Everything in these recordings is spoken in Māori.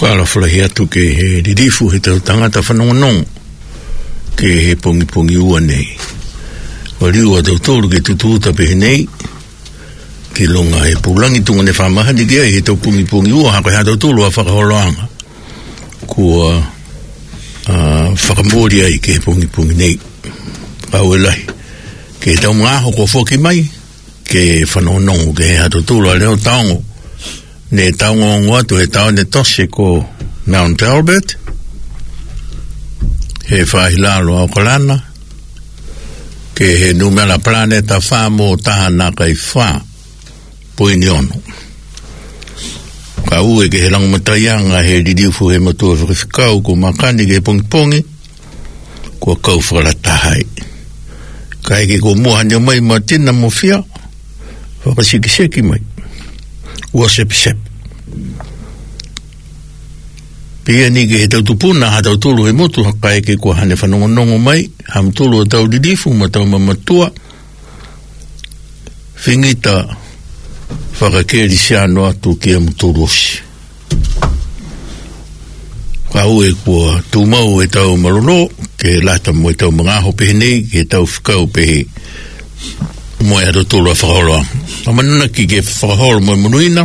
Kala flahi atu ke he ririfu he tau tangata whanongonong ke he pongi ua nei. Wa riua tau tōru ke tutuuta pehe nei ki longa he pulangi tunga ne whamahani ki ai he tau pongi ua haka hea tau tōru a whakaholoanga kua whakamori ai ke he pongi nei. Pau e lahi ke he tau mga hoko whoki mai ke whanongonong ke he hea tau tōru a leo taongo ne taongo ngwatu he tau ne tose ko Mount Albert he whahilalo au kalana ke he numela planeta whamo tahana kai wha poini ono ka ue ke he langumataianga he ridiufu he matua whakawhikau ko makani ke pongi ko kau whakaratahai ka eke ko muhanya mai matina mo whia whakasikiseki mai ua sep pia ni ke he tau tupuna ha tau tulu he motu haka eke kua hane whanongonongo mai ham tulu o tau didifu ma tau mamatua whingita whakakeri siano atu ki amuturu osi ka ue kua tūmau e tau marolo ke lata mo e tau mangaho pehe nei ke tau whikau pehe mo e hado tulu a whakaholoa amanana ki ke whakaholo mo e munuina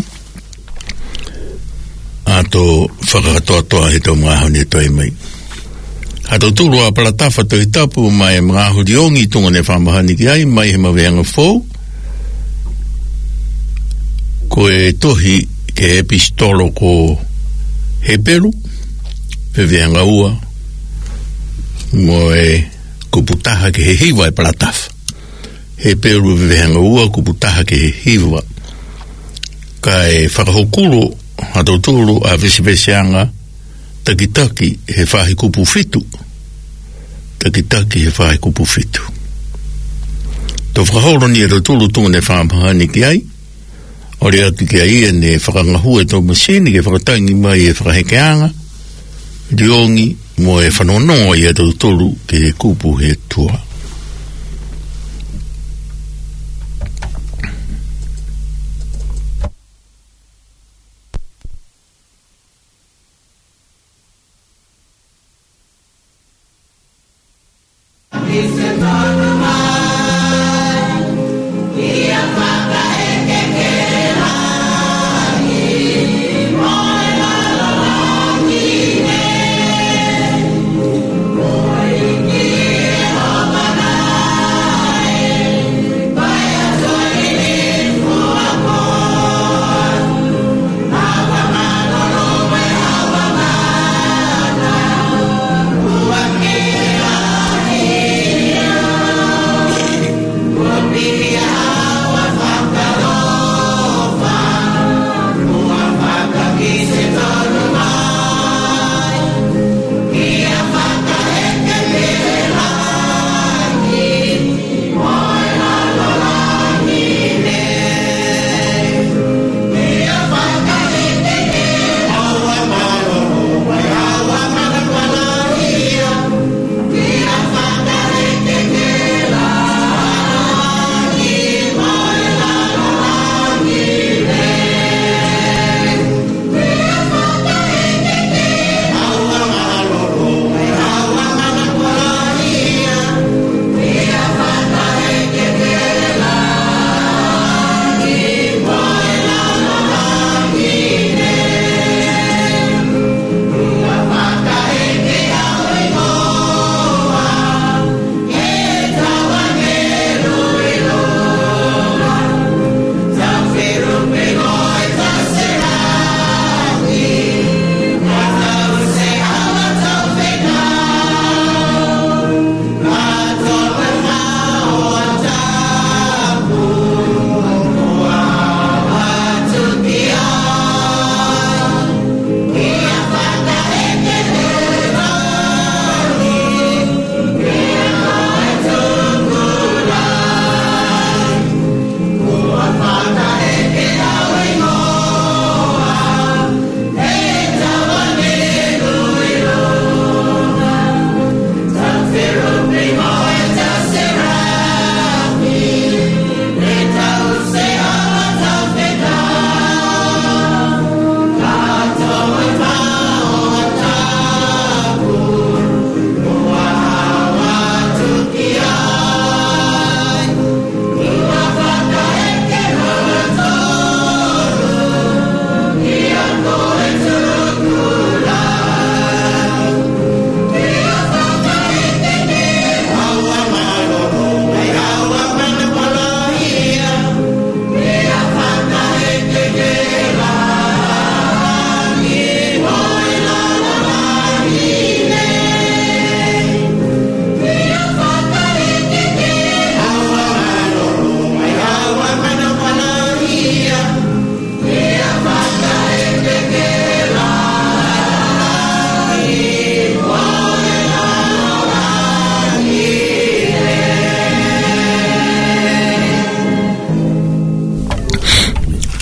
ato whakatoa he tau mangaho ni toi mai hato tulu a palatafa toi tapu mai mangaho diongi tunga ne whamahani ki ai mai he maweanga fōu ko e tohi ke epistolo ko he peru pe veanga ua mo e kuputaha ke he hiwa e palatafa he peru pe veanga ua kuputaha ke he hiwa ka e whakahokuro hato tulu a visibeseanga takitaki he whahi kupu fitu takitaki he whahi kupu fitu to whakahoro ni e to tulu tunga ne whamahani ki ai ori atu ki ai e ne whakangahu e tau masini ke whakatangi mai e whakahekeanga riongi mo e whanonongo i e to tulu ke he kupu he tua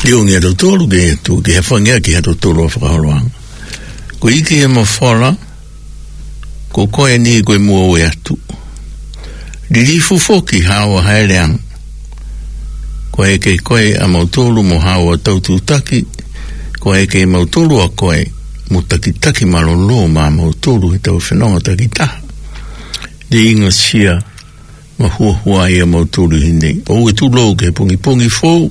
Leo ngia tolu ke tu ke whangia ki hato tolu a whakaholoanga. Ko iki e mawhara, ko koe ni koe mua oe atu. Lirifu foki hawa haereang. Koe ke koe a mautolu mo hawa taututaki, koe ke mautolu a koe mo takitaki malolo ma mautolu he tau whenonga takitaha. Li inga sia ma hua ia mautolu hinei. O e tu lou ke pungi fou,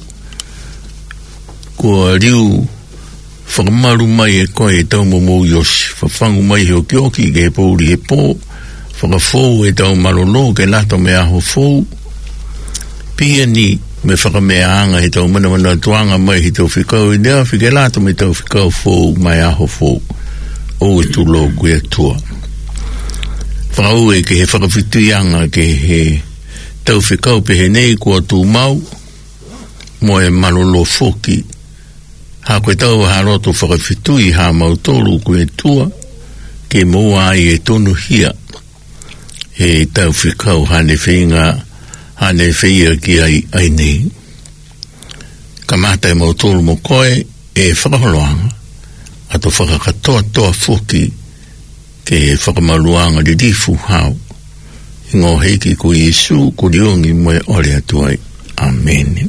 ko riu whakamaru mai e koe e tau mo yoshi, whawhangu mai he okioki ke pouri he pō, whakafou e tau malolo ke lato me aho fou, pia ni me whakamea anga he tau mana tuanga mai he tau whikau e nea whike lato me tau whikau fou mai aho fou, o e tu lo guia tua. Whakau e ke he whakawhituianga ke he tau whikau pe he nei kua tu mau, mo e malolo foki, ha koe tau haroto whakawhitui ha mautolu koe tua, ke moa ai e tonu hia, he tau whikau hane whinga, hane whia ki ai nei. Ka mata e mautolu mo koe e whakaholoanga, ato whakakatoa toa foki, ke whakamaluanga di difu hau, ingo heiki ko Yesu ko riongi moe ore atuai. Amen.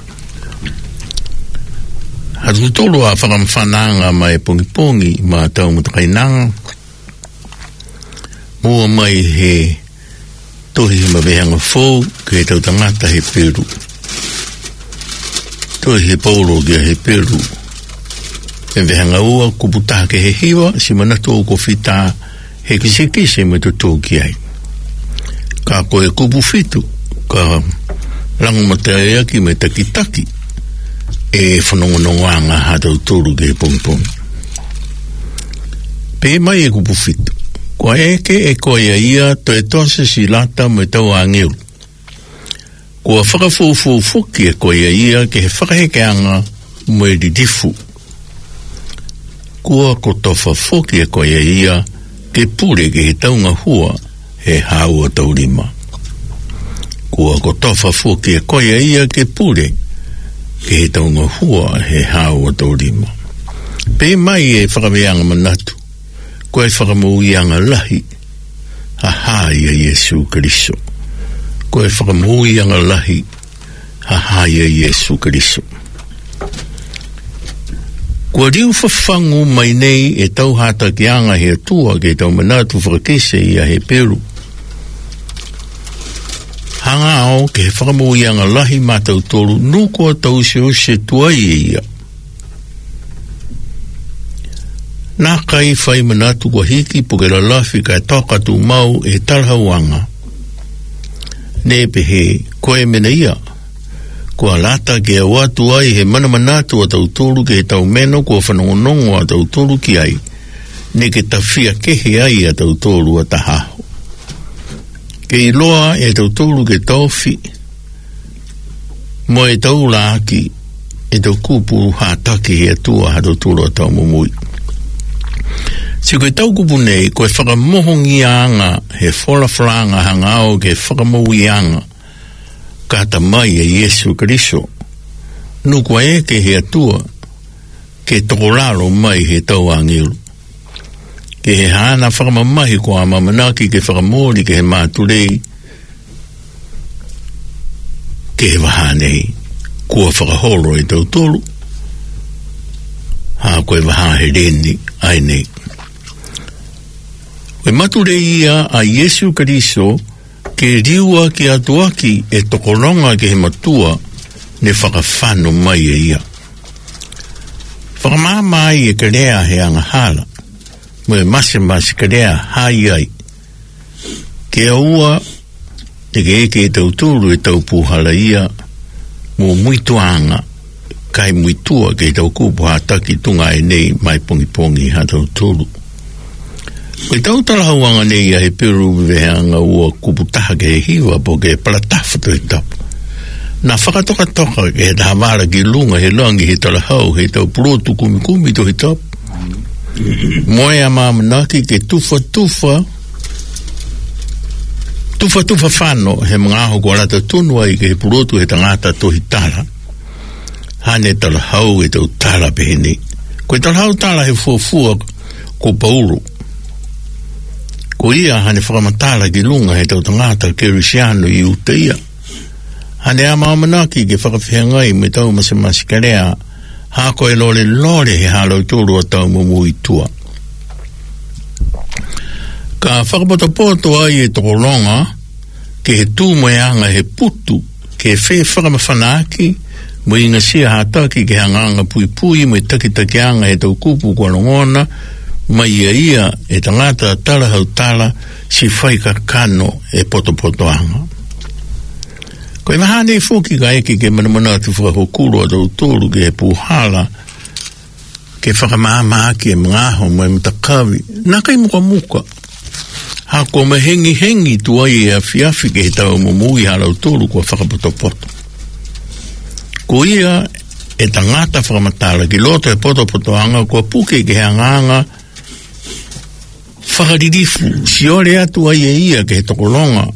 Hatu tolu a whakamwhananga mai pongi ma tau mutakainanga. Mua mai he tohi he mawehanga fōu ke he tau tangata he Peru. Tohi he Paulo kia he Peru. E wehanga ua kuputaha ke he hiwa si manatu o ko whita he kisekise me to tōki ai. Ka koe kupu whitu, ka rangu matea ki me takitaki. E whanongonongoanga hatau tōru ke pongpong. Pe mai e kupu whitu. Kua eke e koe ia to e tose si lata me tau angeu. Kua whakafōfuki e koe ia ke he whakahekeanga mo e didifu. Kua ko tofa foki e koe ia ke pure ke he taunga hua he haua taurima. Kua ko tofa foki e koe ia ke pure ke he taunga hua he haua taurima. Pe mai e whakaweanga manatu, koe whakamauianga lahi, ha ia Yesu Keriso. Koe whakamauianga lahi, ha ia Yesu Keriso. Kua riu whawhangu mai nei e tau hata ki anga he atua ke tau manatu whakakese ia he Peru. Hanga ao ke he whakamauianga lahi mātau tolu nukua tau se tuai e ia. Nā kai whai manatu kua hiki pukera lafi kai toka tu mau e talhauanga. Ne pehe koe mena ia. Kua lata ke a watu ai he mana manatu a tau tolu ke he tau meno kua whanongonongo a tau tolu ki ai. Ne ke tawhia kehe ai a tau tolu a tahaho. Ke iloa e tau tolu ke tauwhi. Mo e tau laaki e tau kupu hātaki he atua ha tau tolu a tau mumui. Si koe tau kupu nei, koe whakamohongi anga he wholawharanga hangao ke whakamohi anga kata mai e Yesu Keriso. Nukua e ke he atua ke tokoraro mai he tau angiru. Ke he hana whakamamahi ko a mamanaki ke whakamori ke he māturei ke he wahanei kua whakahoro e tau tolu ha koe waha he reni ai nei. Koe maturei ia a Yesu Keriso ke riua ke atuaki e tokoronga ke he matua ne whakawhano mai e ia. Whakamamai e karea he angahala mo e masi karea hai ai. Ke aua te ke eke e tau tūru e tau puhala ia mo muituanga kai muitua ke tau kupu hataki tunga e nei mai pongi ha tau tūru. Koe tau talahauanga nei a he Peru veheanga ua kuputaha ke he hiwa po ke palatawhatu he tapu. Nā whakatoka ke he tahamara ki lunga he langi he talahau he tau purotu kumi to he tapu. Moe a mamanaki ke tufa whano he mga aho kua rata tunua i ke he purotu he tangata tohi tara. hane tala hau e tau tala pehene. Koe tala hau tala he fuafua ko Paulo. Ko ia hane whakamatala ki lunga he tau tangata Kerisiano i utaia. Hane a maamanaki ke whakawhiangai me tau masemasikarea hako e lore he halo tūru a tau mumu i tua. Ka whakapotopoto ai e toko longa ke he tūmoeanga he putu ke whee whakamawhanaaki mo inga sia hataki ke hanganga pui mo taki-takianga he tau kupu kua longona mai ia e tangata tala hau tala si whai ka kano e potopotoanga. Koe mahane fuki ka eke ke manamana tu whakahokuro a tau tōru ke he puhala ke whakamahamaaki e mngaho mo e matakawi nakai muka hako mahengi tu ai e afiafi ke he tau mumui halau tōru kua whakapotopoto. Ko ia e tangata whakamatala ki loto e potopotoanga kua puke ke hanganga whakaririfu si ore atu ai e ia ke he tokolonga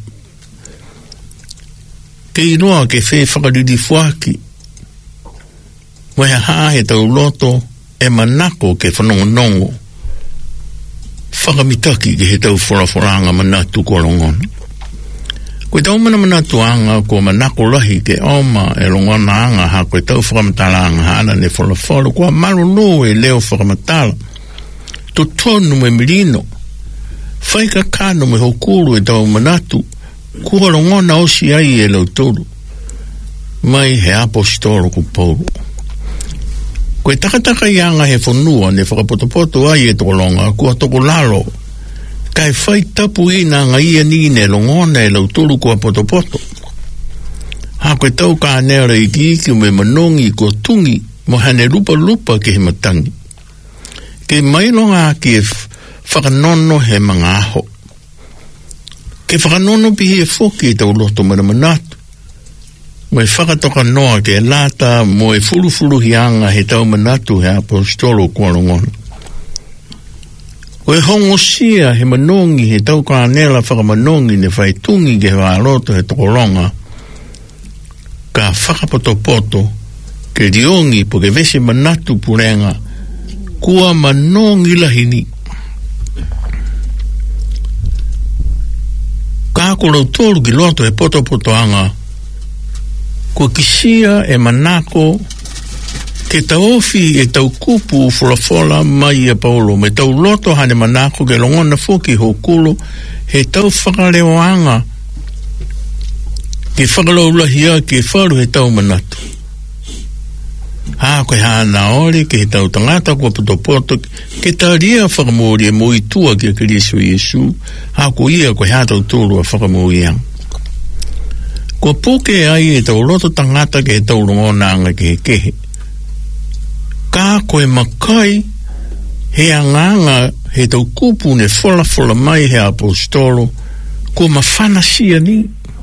ke inoa ke whee whakaririfu aki mo he tau loto e manako ke whanongonongo whakamitaki ke he tau whoranga manatu kua longona. Koe tau manatu anga ko manako lahi ke oma e longona anga ha koe tau whakamatala anga hana ne wholawholo kua marolo e leo whakamatala to tonu me mirino whaika kano me hokuru e tau manatu kua longona osi ai e lau tolu mai he apostolo ku Paulo. Koe takataka i anga he whanua ne whakapotopoto ai e tokolonga kua tokolalo kai whai tapu ina nga ia nine longona e lau tolu kua potopoto. Ha koe tau ka anera i ki me manongi ko tungi mo hane lupa ke he matangi. Ke mailonga ki e whakanono he mga aho. Ke whakanono pihi e whoki e tau loto manamanatu. Mo e whakatoka noa ke lata mo e furu hianga he tau manatu he apostolo kua longona. O e hongo sia he manongi he tau ka anela whakamanongi ne whaitungi ke wāroto he tokolonga ka whakapotopoto ke riongi po ke vese manatu purenga kua manongi lahini. Ka ako tolu ki loto he potopotoanga kua kisia e manako ke taofi e tau kupu folafola mai e Paulo me tau loto hane manako ke longona foki hokulu he tau whakareoanga ke whakalaulahia ke wharu he tau manatu. Ha koe hana ore ke he tau tangata kua potopoto ke taria whakamori e moi tua ki a Kristo Iesu ha ko ia koe hatau tolu a whakamori ang. Kua puke ai e tau loto tangata ke he tau longona anga ke he kehe. Ka koe makai he anganga he tau kupu ne fola mai he apostolo ko mawhana sia ni.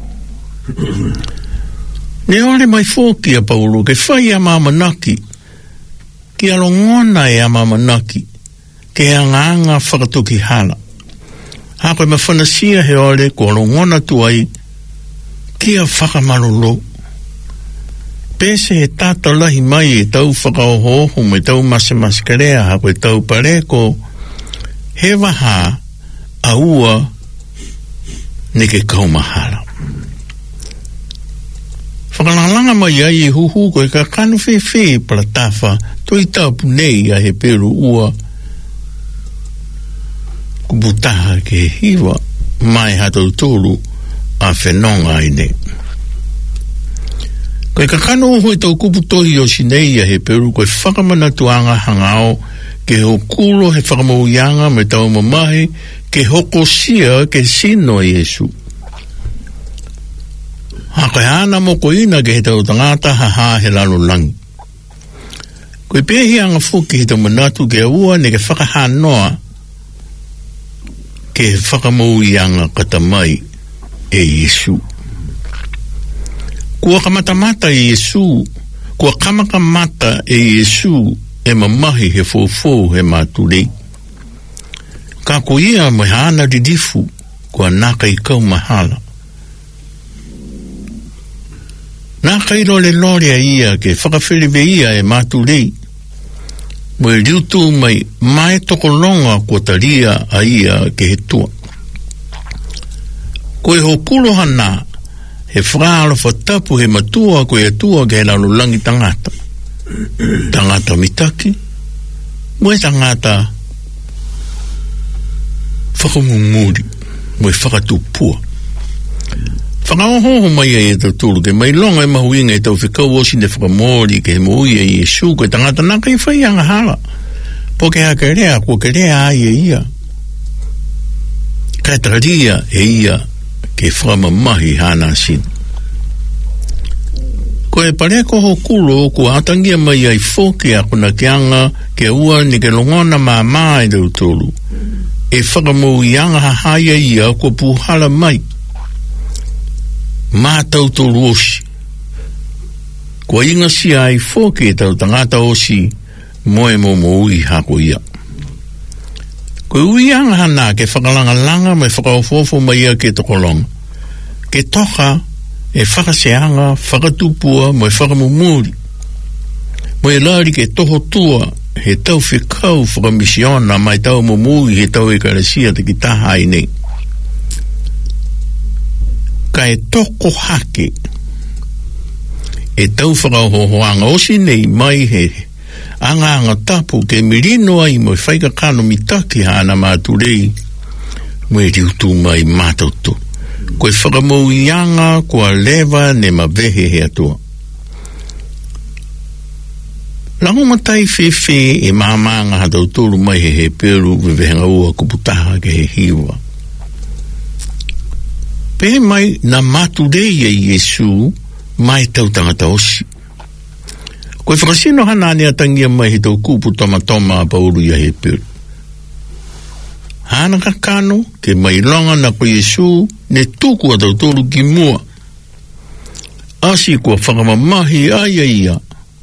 Ne ore mai fōki a Paulo ke whai a mamanaki ki alongona e a mamanaki ke anganga whakatuki hala. Ha koe mawhana sia he ore ko alongona tu ai ki a whakamarolo. Pese he tata lahi mai e tau whakaohoho me tau masemaskerea ha koe tau pareko he waha a ua ne ke kaumahara. Whakalanga mai ai e huhu koe ka kanu whewhe para tafa toi tapu nei a he peru ua kubutaha ke hiwa mai hatou tolu a whenonga i ne. Koe ka kano hoi tau kupu tohi o sinei a he peru koe whakamanatuanga hangao ke hokuro he whakamauianga me tau mamahe ke hoko sia ke sino Iesu. Ha koe hana mo ko ina ke he tau tangata haha he lalo langi. Koe pehi anga fuki he tau manatu ke ua ne ke whakahanoa ke whakamauianga katamai e Iesu. Kua kamatamata e Iesu, kua kamakamata e Iesu e mamahi he fōfō he māturi. Ka ko ia mai hana ridifu kua naka I kau mahala. Naka kairo le lore ia ke whakawhiriwe ia e mātulei. Mo e riutu mai tokolonga kua taria a ia ke he tua. Ko e hokulo hana he whakaalo whatapu he matua ko e tua ke he lalulangi tangata. Tangata mitaki. Mo e tangata whakamumuri. Mo e whakatupua. Whakaohoho mai e tau tūru ke mai longa e mahuinga e tau whikau osi ne whakamori ke he moui e Iesu ko e tangata naka i whaianga hala. Po ke haka rea, kua ke rea ai e ia. Kai taria e ia ke whamamahi hana sin. Ko e pareko ho kulo kua atangia mai ai whoke a kuna kianga ke ua ni ke longona maa e tau tūru. E whakamoi anga hahai e ia kua puhala mai. Mā tau tōru osi. Kua inga si ai whoke tau tangata osi moe mo ui hako ia. Kua ui anga hana ke whakalanga me whakaofofo mai ia ke tokolonga. Ke toka e whakaseanga, whakatupua mo e whakamumuri. Mo e lari ke toho tua he tau whikau whakamisiona mai tau mumui he tau e karasia te ki taha i nei. Ka e toko hake e tau whakahohoanga osi nei mai he anga tapu ke mirino ai mo e whaika kano mitaki hana māturei mo e riutu mai mātautu ko e whakamau ianga kua lewa ne mawehe he atua lango matai whewhe e mamanga hatauturu mai he peru wewenga ua kuputaha ke he hiwa pe mai na maturei e Iesu mai tau tangata osi. Ko e whakasino hana ne atangia mai he tau kupu tomatoma a pauru ia he peru. Hana kakano ke mai longa na ko Iesu ne tuku a tau toru ki mua. Asi kua whakamamahi ai ia.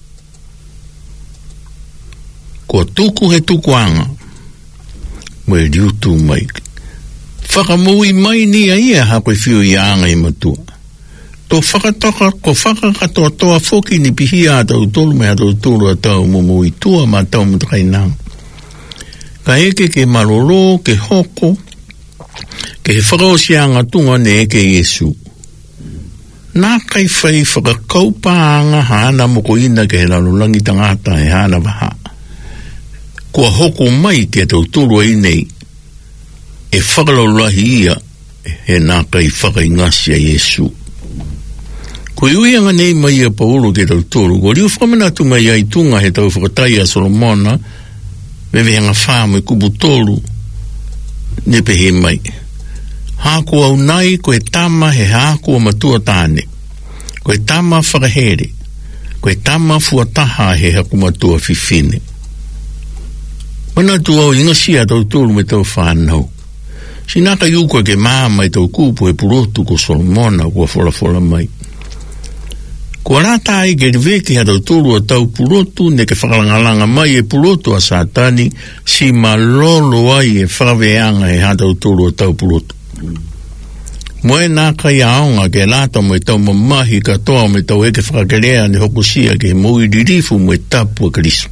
Kua tuku he tukuanga. Mo e riutu mai. Whakamui mai ni a ia hako e whiu i anga i matua. Tō whakatoka ko whakakatoa toa whoki ni pihia a tau tolu me a tau tolu a tau mumu i tua ma tau mutakai nang. Ka eke ke maroro, ke hoko, ke he whakaosianga tunga ne eke Iesu. Nā kai whai whakakaupa anga hana moko ina ke he lalulangi tangata e hana waha. Kua hoko mai ke tau tolu ai nei. E whakalolahi ia he nā kai whakaingasi a Iesu. Ko iuianga nei mai a Paulo ke tau tōru, ko riu whakamanatu mai ai tunga he tau whakatai a Solomona, weweanga whāmu e kubu tōru, ne pehe mai. Hāko au nai ko e tama he hāko matua tāne, ko e tama whakahere, ko e tama fuataha he haku matua whiwhine. Manatu au ingasia tau tōru me tau whānau. Sinaka iuko ke māma e tau kupu e purotu ko Solomona kua whola mai. Kua rata ai ke riveke ha tau tōru a tau purotu ne ke whakalangalanga mai e purotu a Satani si malolo ai e whakaweanga e ha tau tōru a tau purotu. Moe nā kai aonga ke lata mo e tau mamahi katoa me tau eke whakakerea ne hokusia ke mui ririfu mo e tapu a Kristo.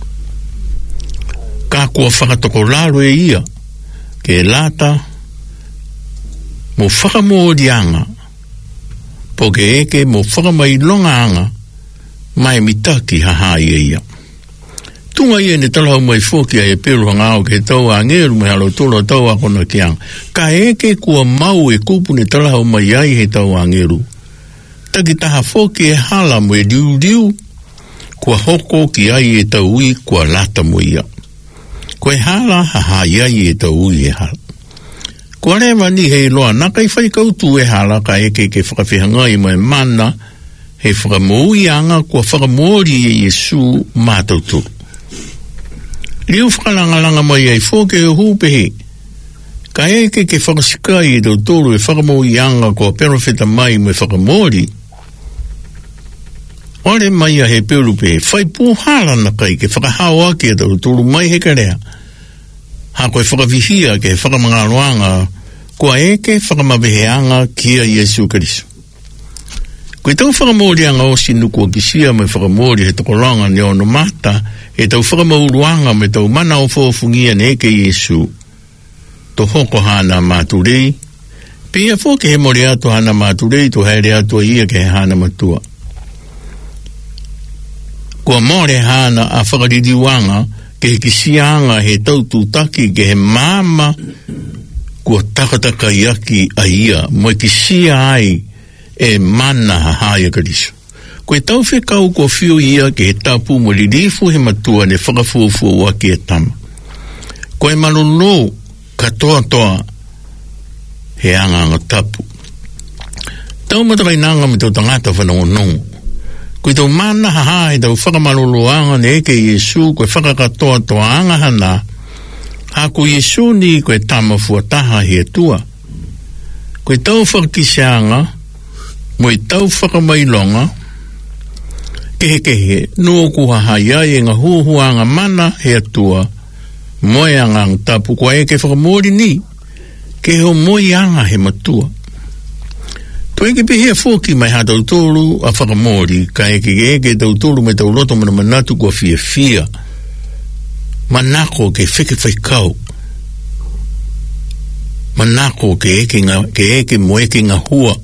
Ka kua whakatoko laro e ia ke lata mo whakamōrianga po ke eke mo whakamailonga anga mai mitaki hahai e ia. Tunga ia ne talahu mai whokia e peru hangao ke tau a ngeru me halo tolo tau a kona kiang. Ka eke kua mau e kupu ne talahu mai ai he tau a ngeru. Taki taha whoki e hala mo e riu kua hoko ki ai e tau ui kua lata mo ia. Ko e hala hahai ai e tau ui e hala. Kua rewa ni hei loa naka i whai kautu e hala ka eke ke whakawhihangai mai mana he whakamoi anga kua whakamori e Iesu mātautu. Riu whakalangalanga mai ai whoke e hupehe. Ka eke ke whakasikai e tau tolu e whakamoi anga kua perofeta mai me whakamori. Ore mai a he perupe, whai pūhala na kai ke whakahawa ke tau tolu mai he karea. Ha koe whakawihia ke whakamangaroanga kua eke whakamaweheanga kia Iesu Karisu. Koe tau whakamōrianga o sinu kua kisia me whakamōri he tokolanga ni ono mata, he tau whakamauruanga me tau mana o whōfungia ne ke Yesu. To hoko hana māturei, pia fōke he mori ato hana māturei, to haere ato ia ke he hana matua. Kua more hana a whakaririwanga, ke he kisianga he tau tūtaki ke he mama, kua takataka iaki a ia, mo kisia ai, e mana hahaya karisu. Koe tau whekau kua whio ia ke he tapu mo lirifu he matua ne whakafuafua waki e tama. Koe malolo katoa toa he anganga tapu. Tau matakai nanga me tau tangata whanongonongo. Koe tau mana hahai tau whakamaloloanga ne eke Yesu koe whakakatoa toa anga hana. Hako Yesu ni koe tama fuataha he tua. Koe tau whakakisianga mo i tau whakamailonga kehe no ku hahaya e ngā huahuanga mana he atua moe anga tapu kua eke whakamori ni ke ho moe anga he matua to eke pehea fōki mai ha tautoru a whakamori ka eke tautoru me tau loto mana manatu kua fia manako ke whike whaikau manako ke eke mo eke ngā hua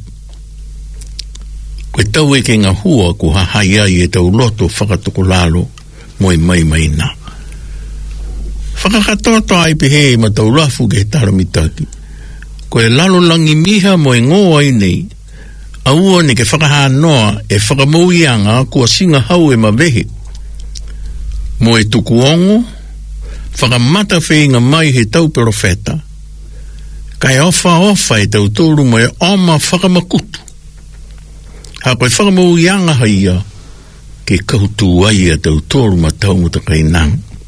koe tau eke ngā hua ku hahai ai e tau loto whakatokolalo moi mai nā. Whakakatoa ai pehe ma tau rafu ke he taramitaki. Koe lalo langi miha mo e ngō ai nei, a ua ne ke whakaha noa e whakamauianga kua singa hau e mawehe. Mo e tukuongo, whakamata whenga mai he tau perofeta. Kai ofa e tau tōru mo e oma whakamakutu. Ha koe whakamau ianga haia ke kautu ai a tau tōru ma tau mutakai nang.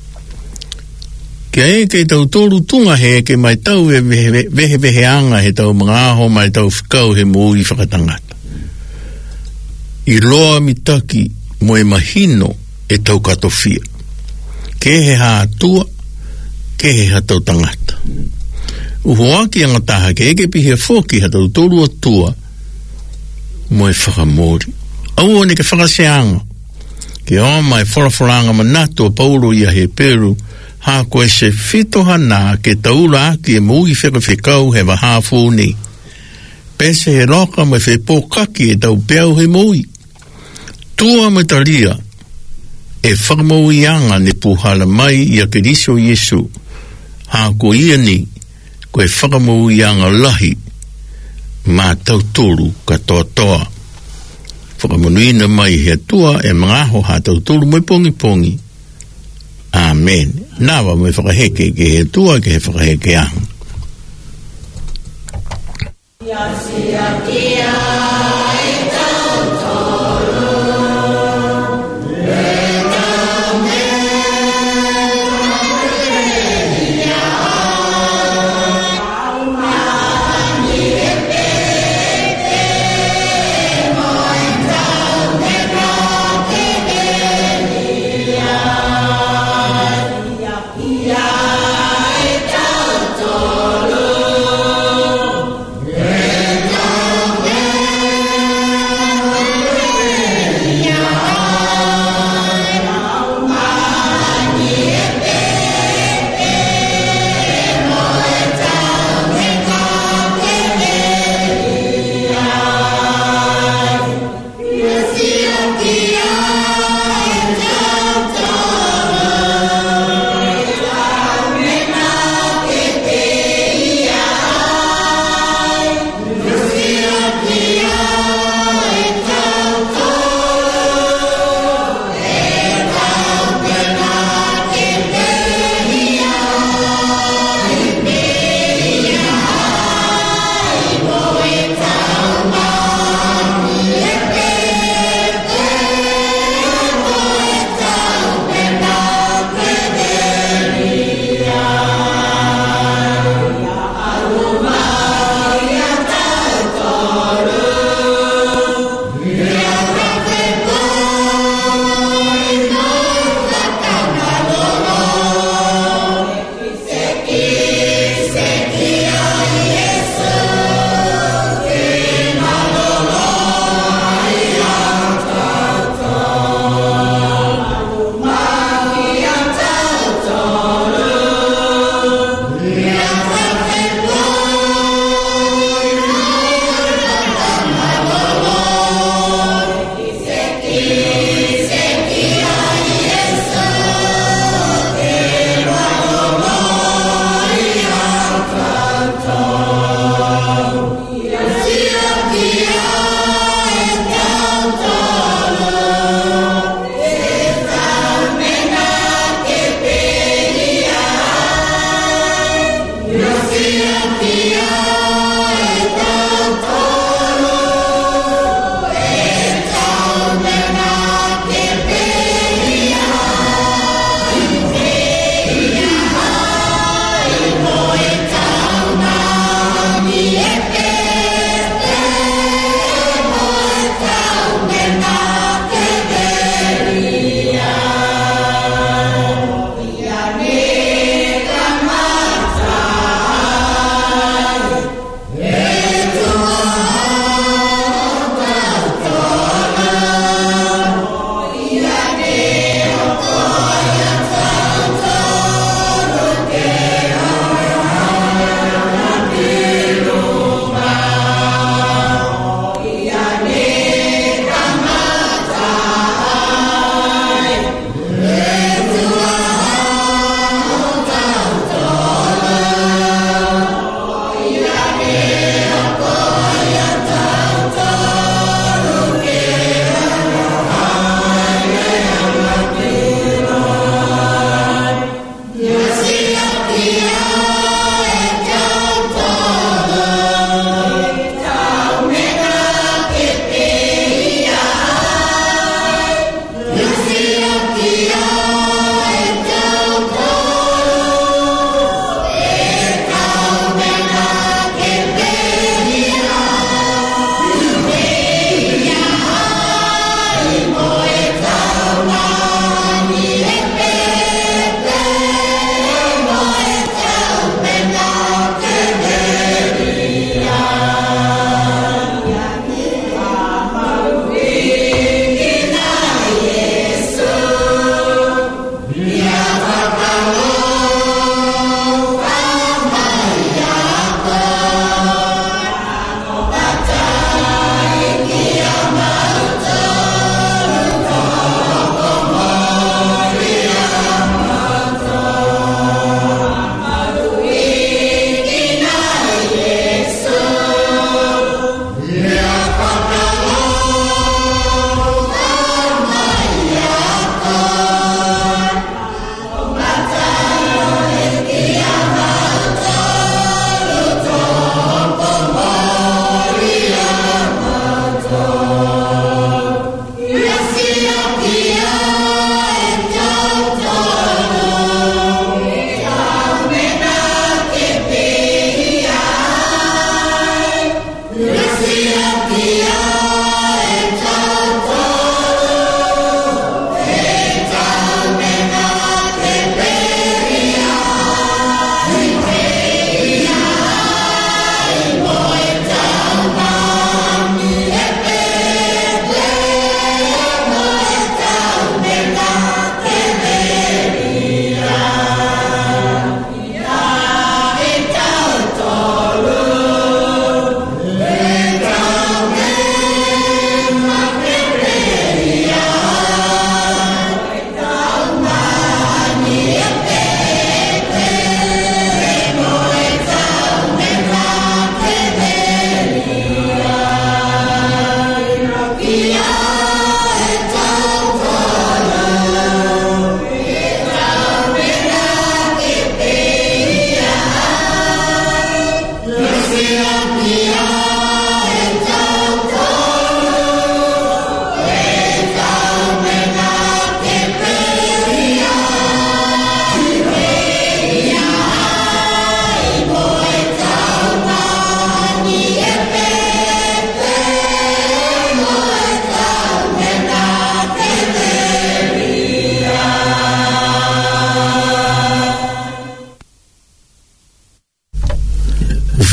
Kia e ke tau tōru tunga he ke mai tau e vehe anga he tau mga aho mai tau whikau he mōi whakatangata. I loa mitaki mo e mahino e tau katofia. Ke he ha atua, ke he ha tau tangata. Uhoaki anga taha ke eke pihe whoki ha tau tōru atua mo e whakamori. Au ne ke whakaseanga. Ke o mai whorafuranga manatu a Paulo ia he Peru, ha koe se whito hana ke taura aki e mui whekau he wahafu ni. Pese he roka mai whepokaki e tau peau he mui. Tua me taria e whakamauianga ne puhala mai ia ke riso Yesu. Ha ko ia ni koe whakamauianga lahi ma tau tōru katoa toa. Whakamanuina mai he tua e mangaho ha tau tōru mai pongi. Amen. Nawa mai whakaheke ke he tua ke he whakaheke ang.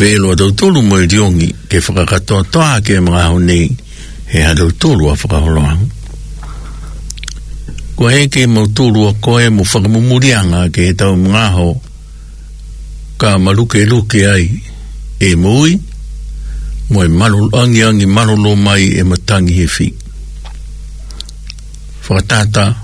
whelo tau tolu mo i riongi ke whakakatoa toa ke mga honei he ha tau tolu a whakaholoang. Ko he ke mau tolu a koe mo whakamumurianga ke he tau mga ho ka maluke luke ai e mui mo e angi malolo mai e matangi he whi. Whakatata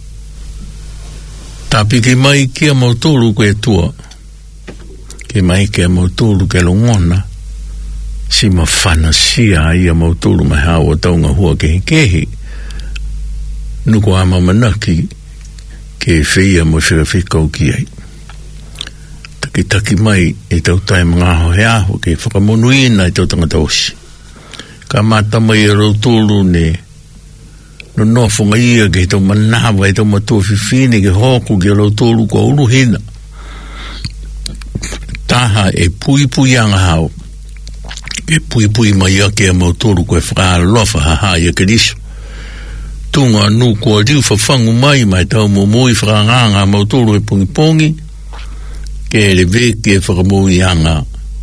tapi ke mai kia mau tolu koe tua ke mai ke mau tolu ke longona si mawhana sia ia mau tolu mai hawa taunga hua ke kehi nuko ama manaki ke whia mo whikau ki ai taki mai e tau tai mga ho he aho ke whakamonuina e tau tangata osi ka mata mai e rau tolu ne no nofonga ia ke tau manawa e tau matua whiwhine ke hoku ke rau tolu ko uruhina taha e pui anga hao ke pui mai ake a mau tolu ko e whakalofa haha ia ke riso tunga nu ko riu whawhangu mai tau momoi whakanganga mau tolu e pongi ke le veke e whakamoi anga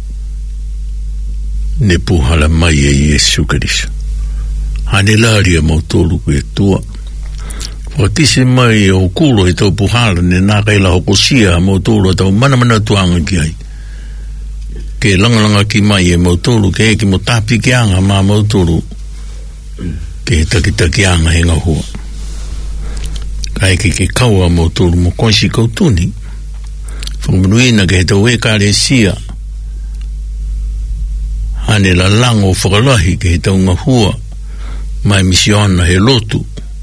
ne puhala mai e Yesu Kristo. Hane lari a mau tolu ko e tua. Wakise mai o kulo e tau puhala ne naka ila hokosia a mau tolu a tau mana tuanga ki ai. Ke langa ki mai e mau tolu ke eki mo tapi ki anga ma mau tolu ke taki anga he ngahua. Ka eki ke kaua mau tolu mo konsi kautuni. Whakamunuina ke he tau e kare sia hane la lango whakalahi ke he tau ngahua mai misiona he lotu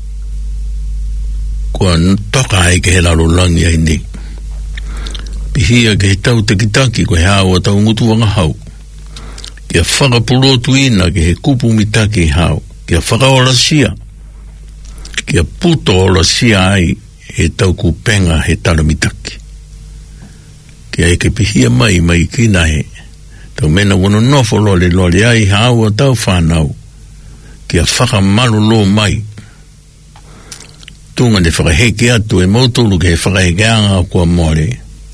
kua toka ai ke he laro langi ai nei pihia ke he tau takitaki ko he hawa tau ngutu wanga hau ke a whakapulotu ina ke he kupu mitaki hau ke a whakaola sia ke a puto ola sia ai he tau kupenga he taramitaki ke ai ke pihia mai kina he tau mena wono nofo lole ai hawa tau whanau ki a whakamalu lo mai tunga ne whakaheke atu e mautolu ke whakaheke anga kua more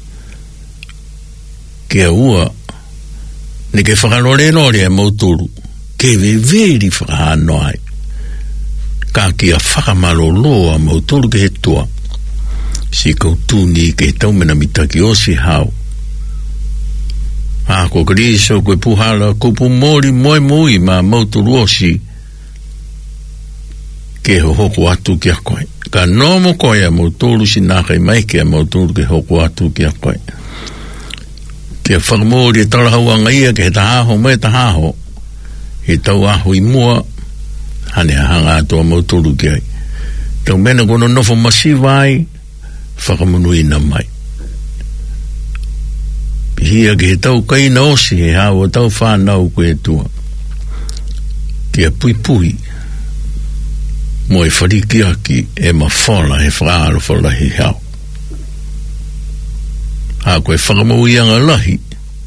ke a ua ne ke whakalore e mautolu ke veri whakahano ai ka ki a whakamalu lo a mautolu ke he tua si kautuni ke tau mena mitaki o si hau ko Kristo koe puhala kupu mori moi ma mautolu o si ke hoko atu ki a koe ka nomo koe a mautolu si naka mai ke a mautolu ke hoko atu ki a koe ke whakamori e talahauanga ia ke he tahaho mai tahaho he tau aho i mua hane hanga atu a mautolu ki ai tau mena kono nofo masivai whakamunuina mai hia ke he tau kaina osi he hawa tau whanau koe tua ke a pui mo e whariki aki e mawhala he whaaro whalahi hau a koe whakamauianga lahi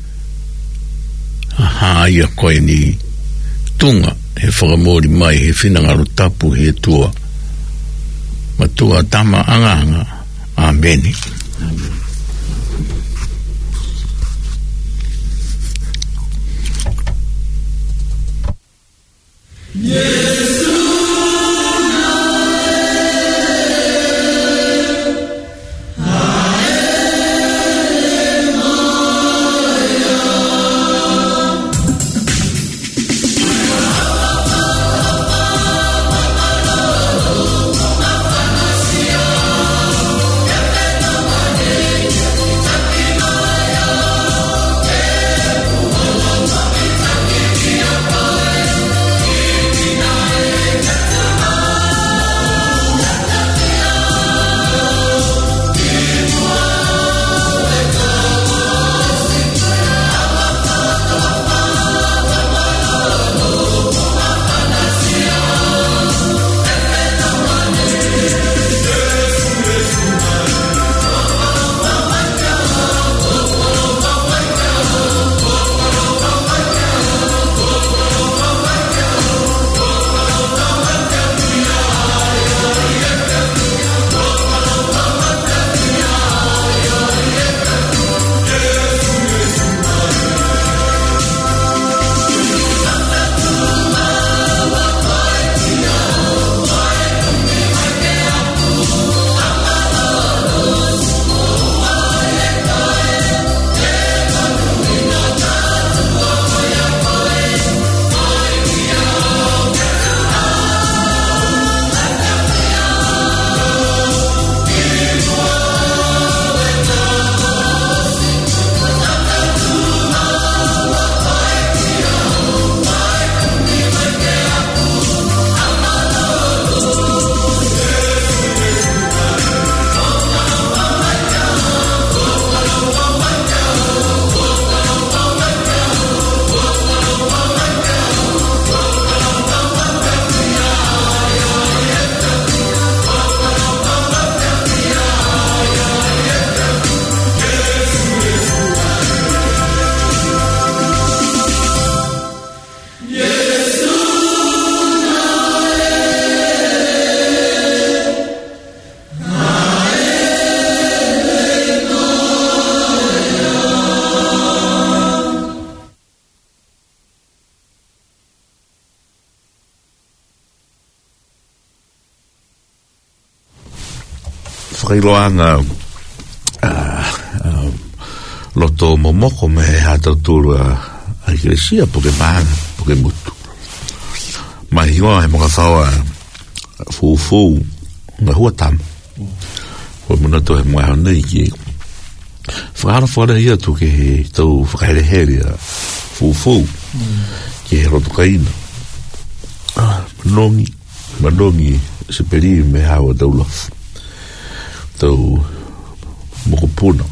a ia koe ni tunga he whakamori mai he whinangaro tapu he tua ma tua tama anganga ameni whakailoanga loto momoko me hata tūru a Iglesia poke maanga, poke mutu. Mai hiwa he mga whaua fufu nga hua tama. Hua muna to he mga honei ki whakara whara hia tu ke he tau whakahere here fufu ki he roto kaina. Manongi se peri me hawa daulafu. Tau moko puna.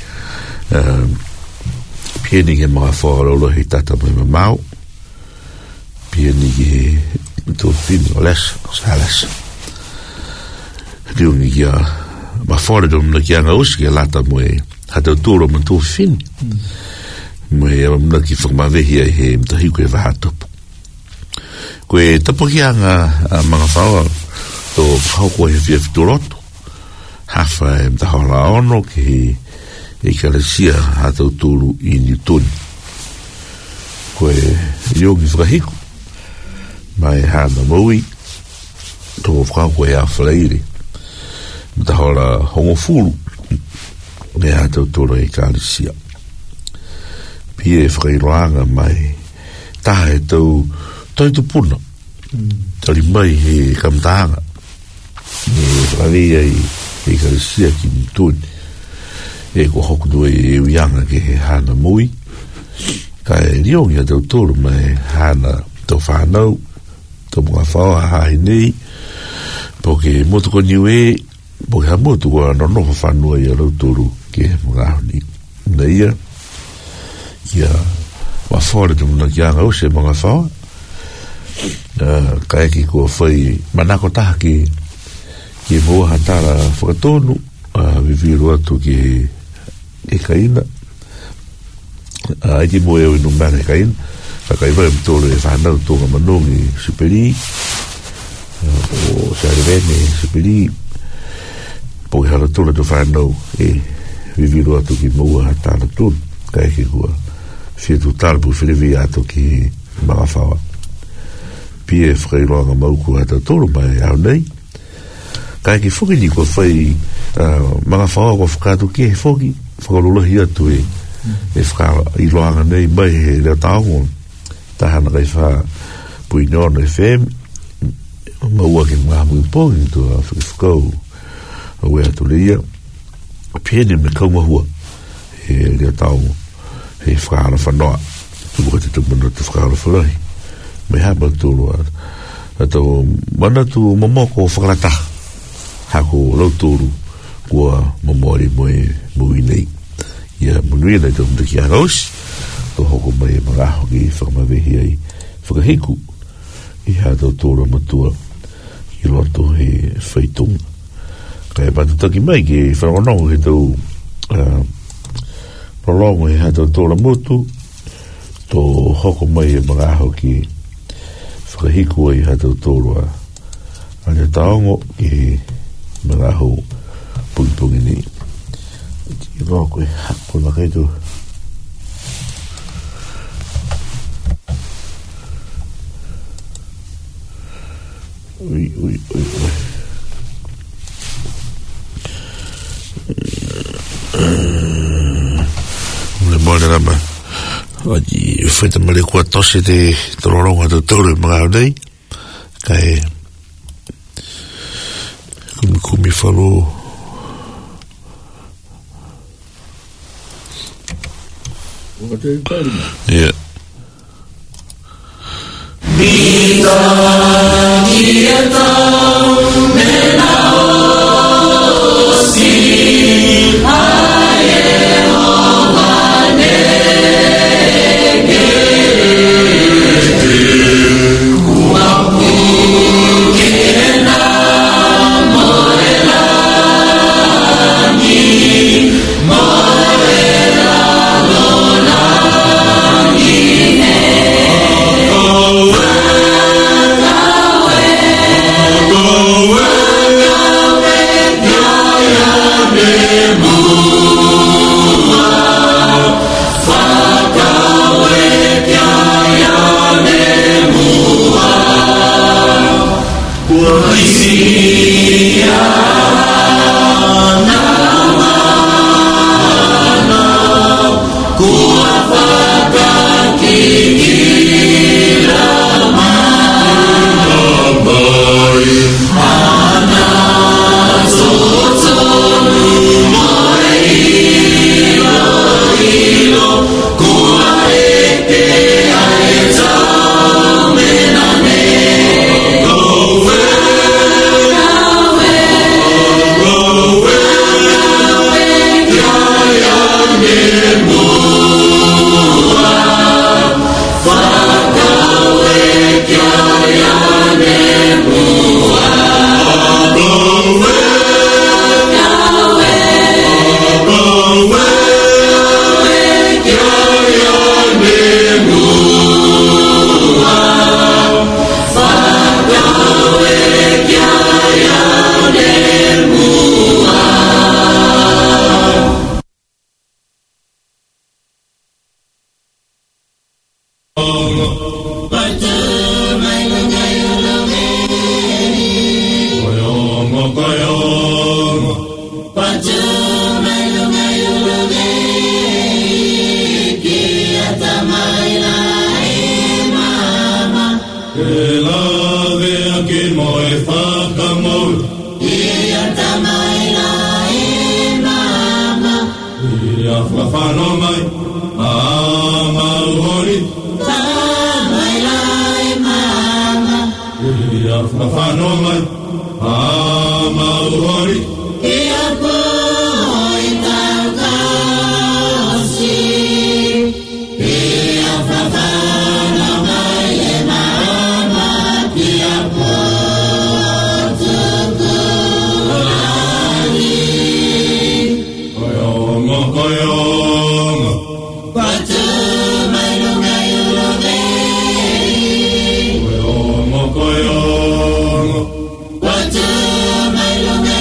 Pieni ke mga whakarolo he tata mai mamau. Pieni ke tō pini o lesa, o sa lesa. Riungi ki a mawhare do mna ki anga usi ke lata moe hatau tūro man tō fini. Moe e mna ki whakamawehi ai he mtahiu koe wahatapu. Koe tapo ki anga mga whaua tō hauko he fia fitoroto. Hafa e mtahora ono ke e kalesia hatau tūru i Newton. Koe iongi whakahiku. Mai hana maui tō whakako e awhaleire mtahora hongo fulu me hatau tūru e kalesia. Pie whakairoanga mai taha e tau toitu puna. Tari mai he kamtaanga me whakareia e kalesia ki Newton. E ko hoku do e uianga ke he hana mui. Ka e riongi a tau tōru mai hana tau whanau, tau mga whaua hahi nei, po ke motu ko niwe, po ke ha motu ko anonofa whanua i a rau tōru ke mga ahoni. Na ia, ia wafore tu muna ki anga ose mga whaua, ka eki ko whai manako taha ke mua hatara whakatonu, viviru atu ke e kaina ai ki moe o inu mara e kaina whakaiwai mtoro e whanau tōga manongi superi o sarevene superi po ke hala tōra tu whanau e viviru atu ki mua hatara tūn ka eke kua whietu talpu whirevi atu ki mga whaua pie whakairoanga mauku hata tōru mai au nei ka eke whuki ni kua whai mga whaua kua whakatu ki he whuki whakarolohi atu e whakairoanga nei mai he reo tāongo tahana kai wha pui nōna FM maua ke mga mui pōngi tu a whakau a wea tu leia piene me kaumahua he reo tāongo he whakara whanoa tu kua te tumana tu whakara whalahi me hapa tūru a tau mana tu mamoko whakarata hako lautūru kua mamori mui nei ia munui nei tō mtaki a rausi tō hoko mai e mga aho ki whakamawehi ai whakahiku i hātou tōra matua i loto he whaitunga ka e patutaki mai ki whanongo he tau prolongo he hātou tōra motu tō hoko mai e mga aho ki whakahiku ai hātou tōra ane taongo ki mga aho pungi ni i roa koe hako na kaitu ui le moane rama aji whaita mare kua tose te tororonga te tōru mga au nei ka e kumi whalo yeah. Morena, Lona, makamol ia tamaila e mama ia fafano mai amauhori tamaila e mama ia fafano mai amauhori ia poi takasi ia fafano mai e mama ia koyonga patu mai lunga yulogei koyonga patu mai lunga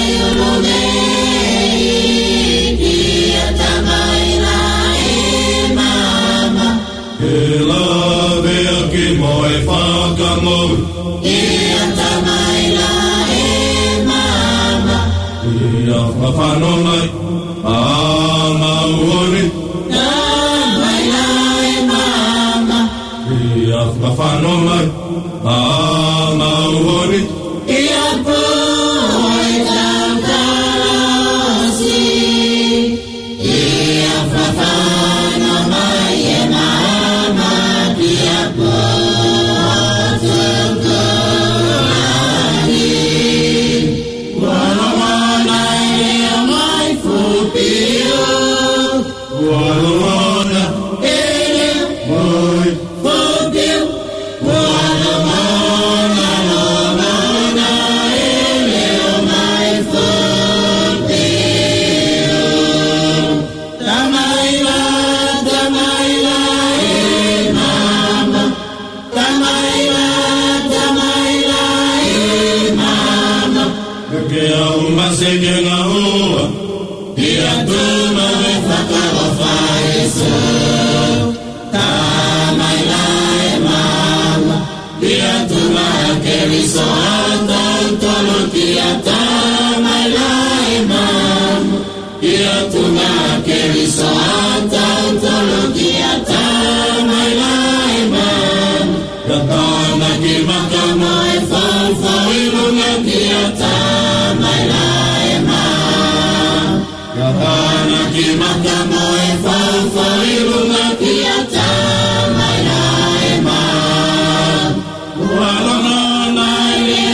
yulogei ia tamaila e mama ela vea que moe whakamau ia tamaila e mama ia whawhano mai amauhori tamaila e mama ia whawhano mai amauhori ia poi takasi ia whawhano mai e mama ia poi takasi walawana ia mai fupio walawana ele mai fupio walawana walawana ele mai fupio tamaila tamaila e mama tamaila tamaila e mama que uma seguinha rua e a turma me facava faiso tamaila e mama e a turma aquele só tanto no dia tamaila e mama e a turma aquele só tanto no dia tamaila e mama ya tana que macamo e fofo e lunga dia tamaila e mama ya tana que macamo e fofo e lunga dia tamaila e mama walona na e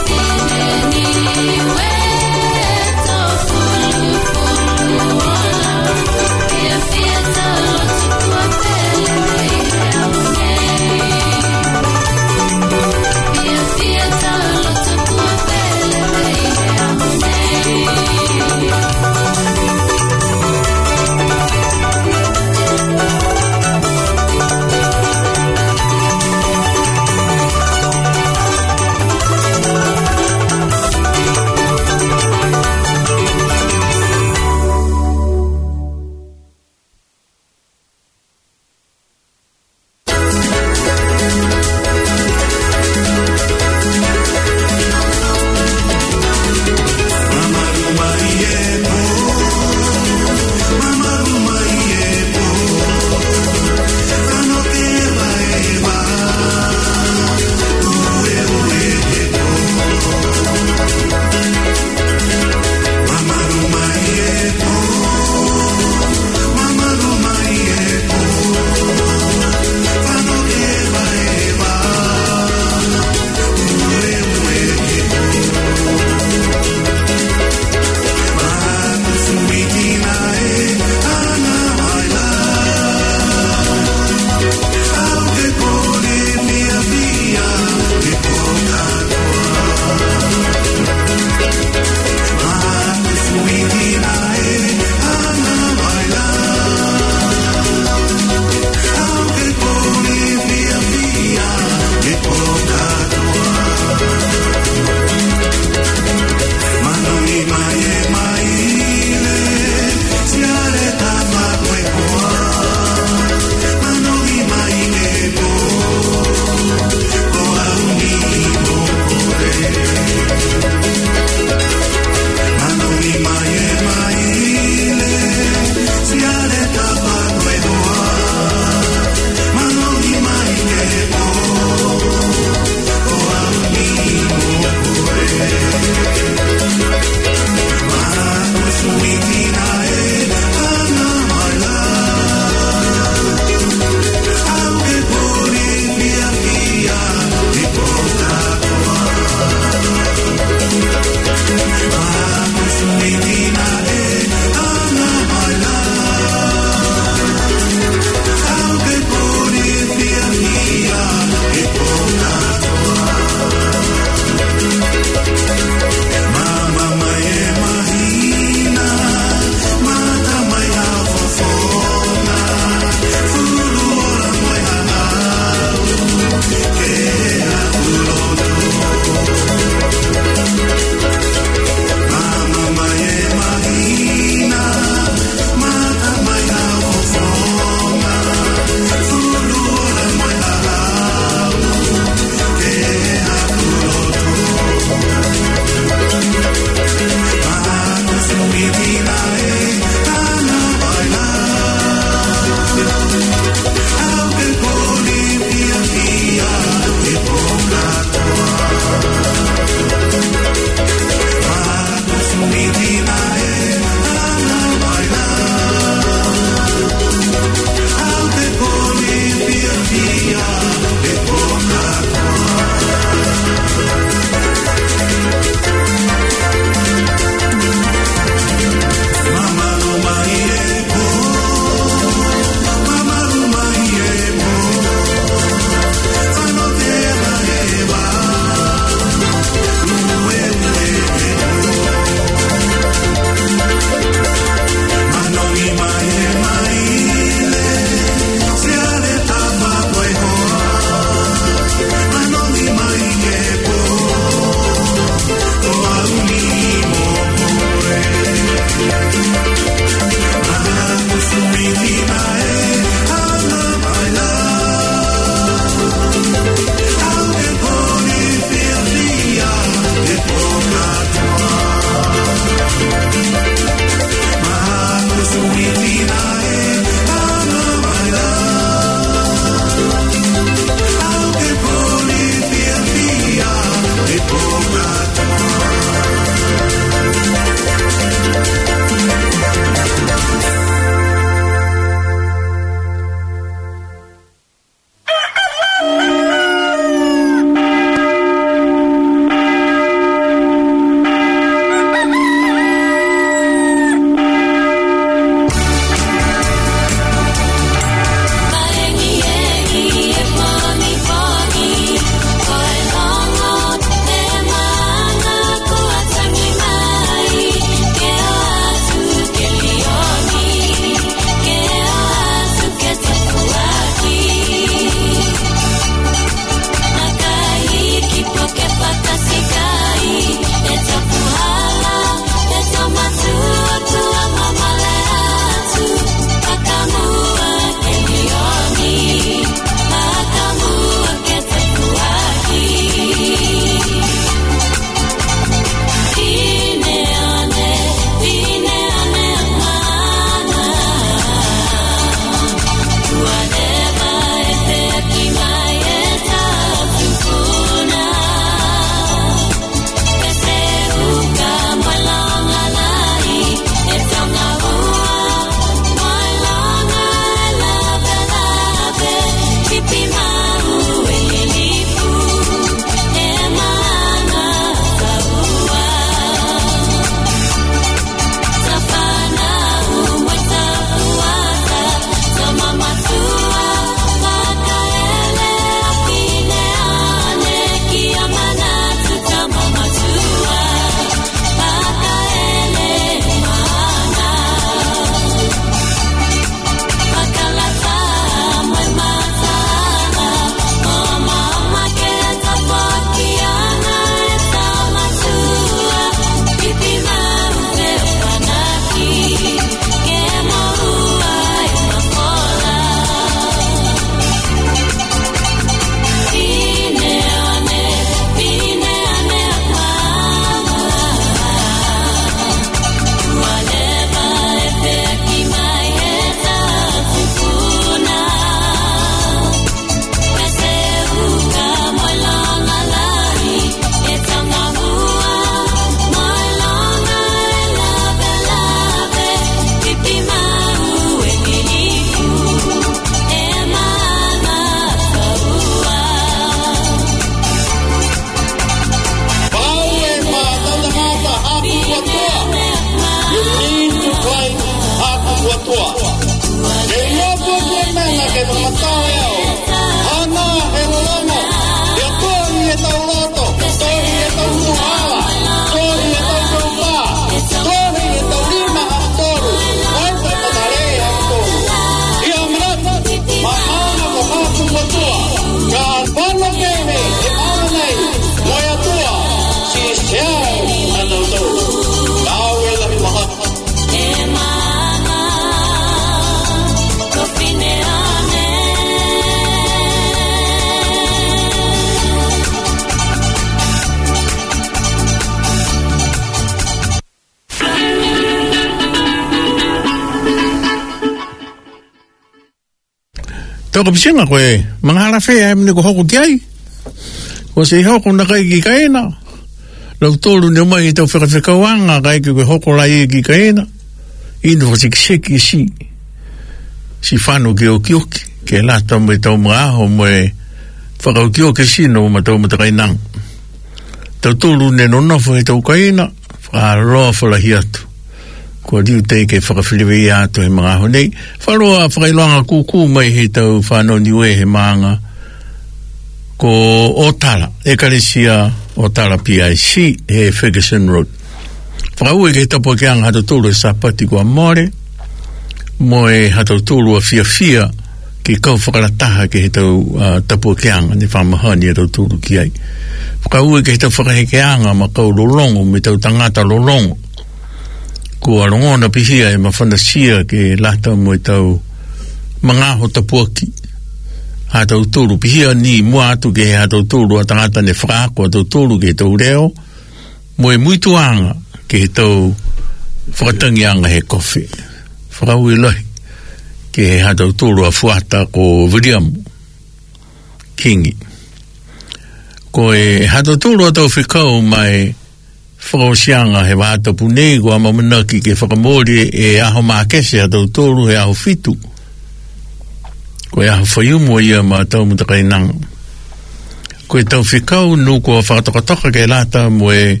Toko pisinga koe, mga harafea mne ko hoko kiai. Ko se hoko na kai ki kaena. Lau tolu ne mai tau whekawanga kai ki koe hoko lai ki kaena. Ino sikiseki si. Si whanu ki o kioki. Ke lata mo tau maaho mo e whakau kioki sino ma tau mata kainang. Tau tolu ne nonofo he tau kaena. Whakaroa whalahi atu. Ko diu te ke whakawhiriwei atu he mga honei. Wharoa whakailoanga kuku mai he tau whanau niwe he maanga. Ko Otara, Ekarisia Otara PIC he Ferguson Road. Whakaue ke tapo ke anga hatotulu e sapati kua more. Mo e hatotulu a fia ki kau whakarataha ke he tau tapo ke anga ni whamahani e tautulu ki ai. Whakaue ke he tau whakaheke anga ma kau lolongo me tau tangata lolongo. Ko alongona pihia e mawhanasia ke lata mo e tau mangaho tapuaki. Ha tau tūru pihia ni mua atu ke ha tau tūru a tangata ne whakaako a tau tūru ke tau reo. Mo e muituanga ke tau whakatangianga he kofi. Whakau lohi ke ha tau tūru a fuata ko William Kingi. Ko e ha tau tūru a tau whikau mai whakausianga he wāta punei ko a mamanaki ke whakamori e aho mākese a tau tōru he aho fitu. Ko e aho whaiumo ia ma tau mutakai nang. Ko e tau whikau nu ko whakatokatoka ke lata mo e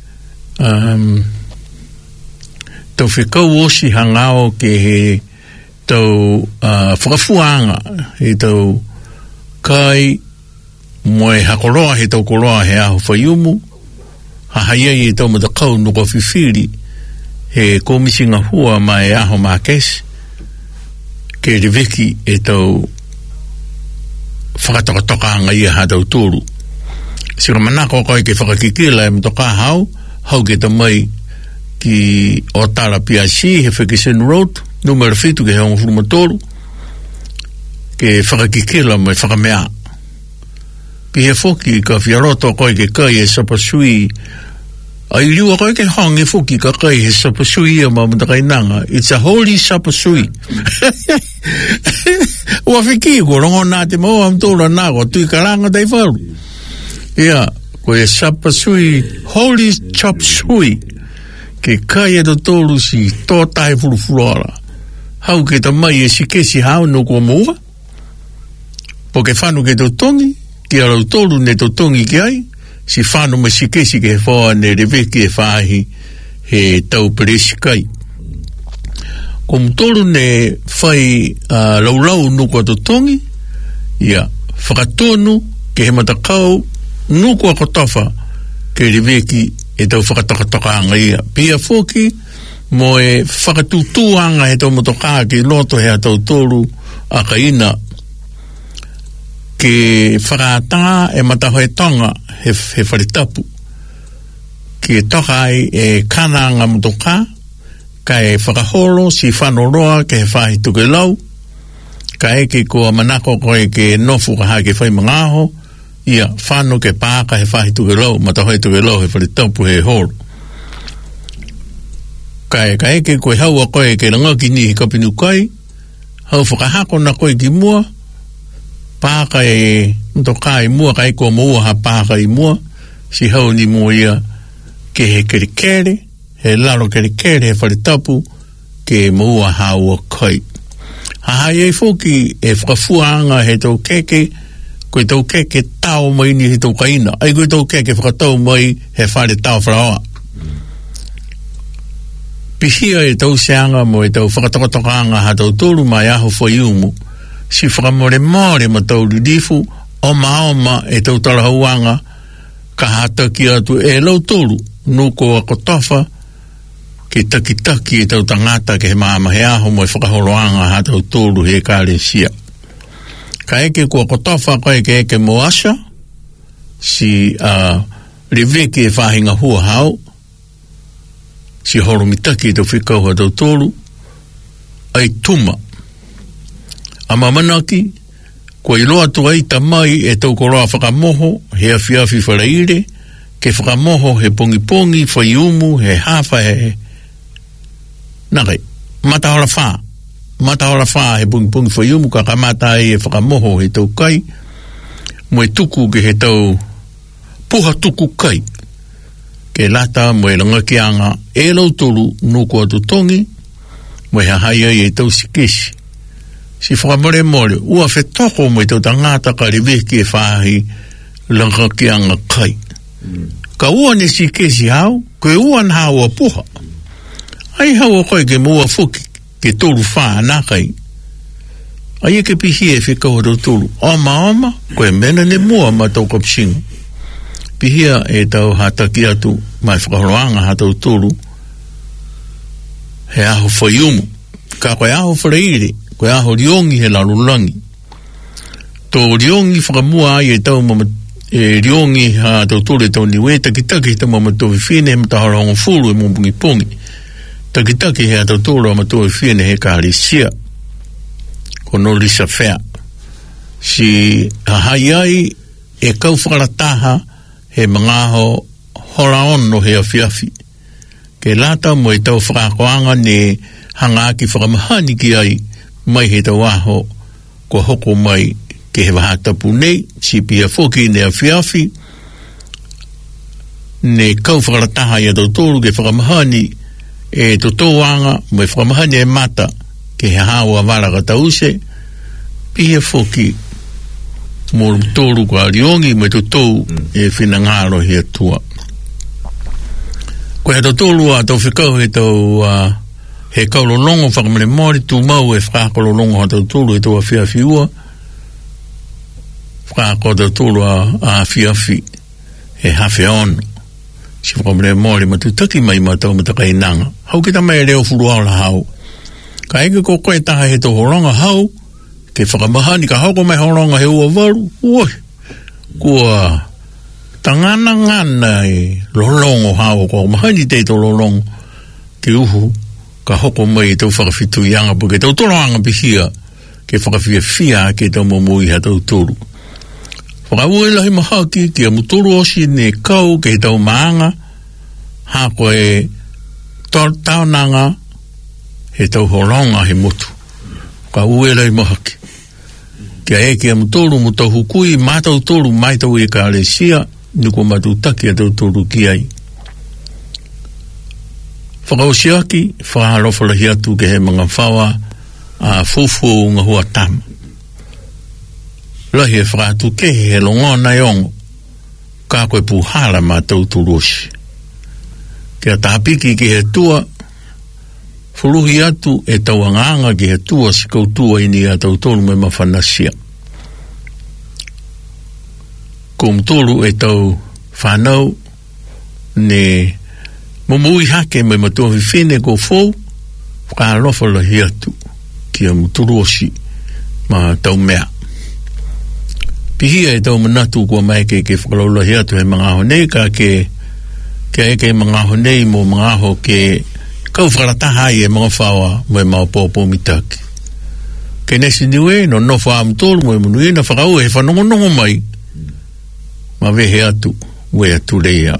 tau whikau osi hangao ke he tau whakafuanga he tau kai mo e hakoroa he tau koroa he aho whaiumo. Haia i tau matakau nuka whiwhiri he komisinga hua mai aho mākesi ke reweki e tau whakatokatokaanga ia ha tau tūru. Sira manako koe ke whakakikila e mtoka hau ke ta mai ki Otara PIC he Ferguson Road numero 5 ke hongo furumatoru ke whakakikila mai whakamea. Ki he foki ka whiaroto koe ke kai e sapasui ai liua koe ke hongi foki ka kai he sapasui a mamatakai nanga. It's a holy sapasui. Ua whiki ko rongo nā te mau am tōra nā ko tui karanga tei wharu. Ia, ko e sapasui holy chop sui ke kai e to tōru si tō tae furufuruara. Hau ke ta mai e si kesi hau no kua mua. Po ke whanu ke tō tongi ki arau tōru ne tō tongi ki ai, si whānu me si kesi ke whaa ne reweki e whāhi he tau peresi kai. Ko mtōru ne whai laulau nukua tō tongi, ia, whakatonu ke he matakau nukua kotofa ke reweki e tau whakatokatokaanga ia. Pia whoki, mo e whakatutuanga he tau motokaa ki loto he a tau tōru a kaina ke whakatanga e matahoe tonga he wharitapu. Ke toka ai e kananga motoka, ka e whakaholo si whanoroa ke he whahi tuke lau, ka eke ko manako koe ke nofu ka hake whai mangaho, ia whano ke pāka he whahi tuke lau, matahoe tuke lau he wharitapu he holo. Ka eke koe haua koe ke rangaki ni he kapinu kai, hau whakahako na koe ki mua, pāka e mtoka i mua kai kua mua ha pāka i mua si hau ni mua ia ke he kerikere he laro kerikere he wharitapu ke mua haua kai hahai e whoki e whakafuanga he tau keke koe tau keke tau mai ni he tau kaina ai koe tau keke whakatau mai he whare tau wharaoa pihia e tau seanga mo e tau whakatokatokanga ha tau tōru mai aho whaiumu si whakamore more ma tau ridifu oma e tau talahauanga ka hata ki atu e lau tolu nuko a kotofa ki taki e tau tangata ke he maama he aho mo e whakaholoanga ha tau tolu he kāre sia ka eke kua kotofa koe ke eke moasha si reveki e whahinga hua hau si horomitaki e tau whikau ha tau tolu ai tuma ama manaki ko i loa tu ai tamai e tau koroa whakamoho he awhiawhi wharaire ke whakamoho he pongi whaiumu he hawha he nakai matahora wha mata ora fa he pung foi umu ka kamata e whakamoho he tau kai mo e tuku ke he tau puha tuku kai ke lata mo e langa ki anga e lau tolu nuku atu tongi mo e haia e tau sikesi si whakamore more ua whe toko mo e tau tangata ka reweki e whahi langa ki anga kai ka ua ne sikesi hau koe ua na haua puha ai haua koe ke mua fuki ke tolu wha anakai ai ke pihi e whikau haro tolu oma koe mena ne mua ma tau kapsinga pihia e tau hataki atu mai whakahoroanga hatau tolu he aho whaiumu ka koe aho whareire koe aho riongi he larulangi tō riongi whakamua ai e tau mama e riongi hatau tolu e tau niwe takitaki he tau mama towi whine he matahara hongo fulu e mumpungi pongi takitaki he hatau tolu ama towi whine he kaharisia kono risa whea si hahai ai e kau whakarataha he mangaho hora ono he awhiawhi ke lata mo e tau whakakoanga ne hanga ki whakamahani ki ai mai he tau aho ko hoko mai ke he wahatapu nei si pia whoki ne awhiawhi ne kau whakarataha i a tau tolu ke whakamahani e totoanga mo e whakamahani e mata ke he hawa waraka tause pia whoki mo tolu kwa riongi me to tou e whinangaro he atua ko he tolu a tau whikau he tau he kaulolongo whakamare mori tu mau e whakakololongo ha tau tolu e tau a whiawhi ua whakako tau tolu a whiawhi he hawhi ono si whakamare mori ma tu taki mai ma tau matakai nanga hau ki tamai reo furu au la hau ka eke ko koe taha he tau horonga hau ke whakamahani ka hoko mai horonga he ua waru oi kua tangana ngana e lolongo hao ko mahani te to lolongo ke uhu ka hoko mai tau whakawhitu ianga po ke tau toroanga pihia ke whakawhia ke tau momui ha tau toru whakawui lahi mahaki ke mutoro osi ne kau ke tau maanga ha koe taunanga he tau horonga he motu whakawui lahi mahaki kia eke am tolu mo tau hukui mātau tolu mai tau e ka alesia nuko matu taki a tau tolu ki ai whakaosiaki whaharofalahi atu ke he mga whawa a fufu ngā hua tama lahi e whakatu ke he longona iongo ka koe puhara mātau tolu osi kia tāpiki ke he tua Furuhi atu e tau anganga ki he tua si koutua ini a tau tolu me mawhanasia. Ko mtolu e tau whanau ne mumui hake me matua whiwhine ko fōu whakarofa lahi atu ki a mtolu osi ma tau mea. Pihia e tau manatu kua mai ke whakarau lahi atu he mga honei ka ke eke mga honei mo mga ho ke kau whakarataha i e mga whawa mo e mau pōpō mitaki. Ke nesi niwe no wha amtolu mo e munu ina whakau he whanongonongo mai ma wehe atu we atu reia.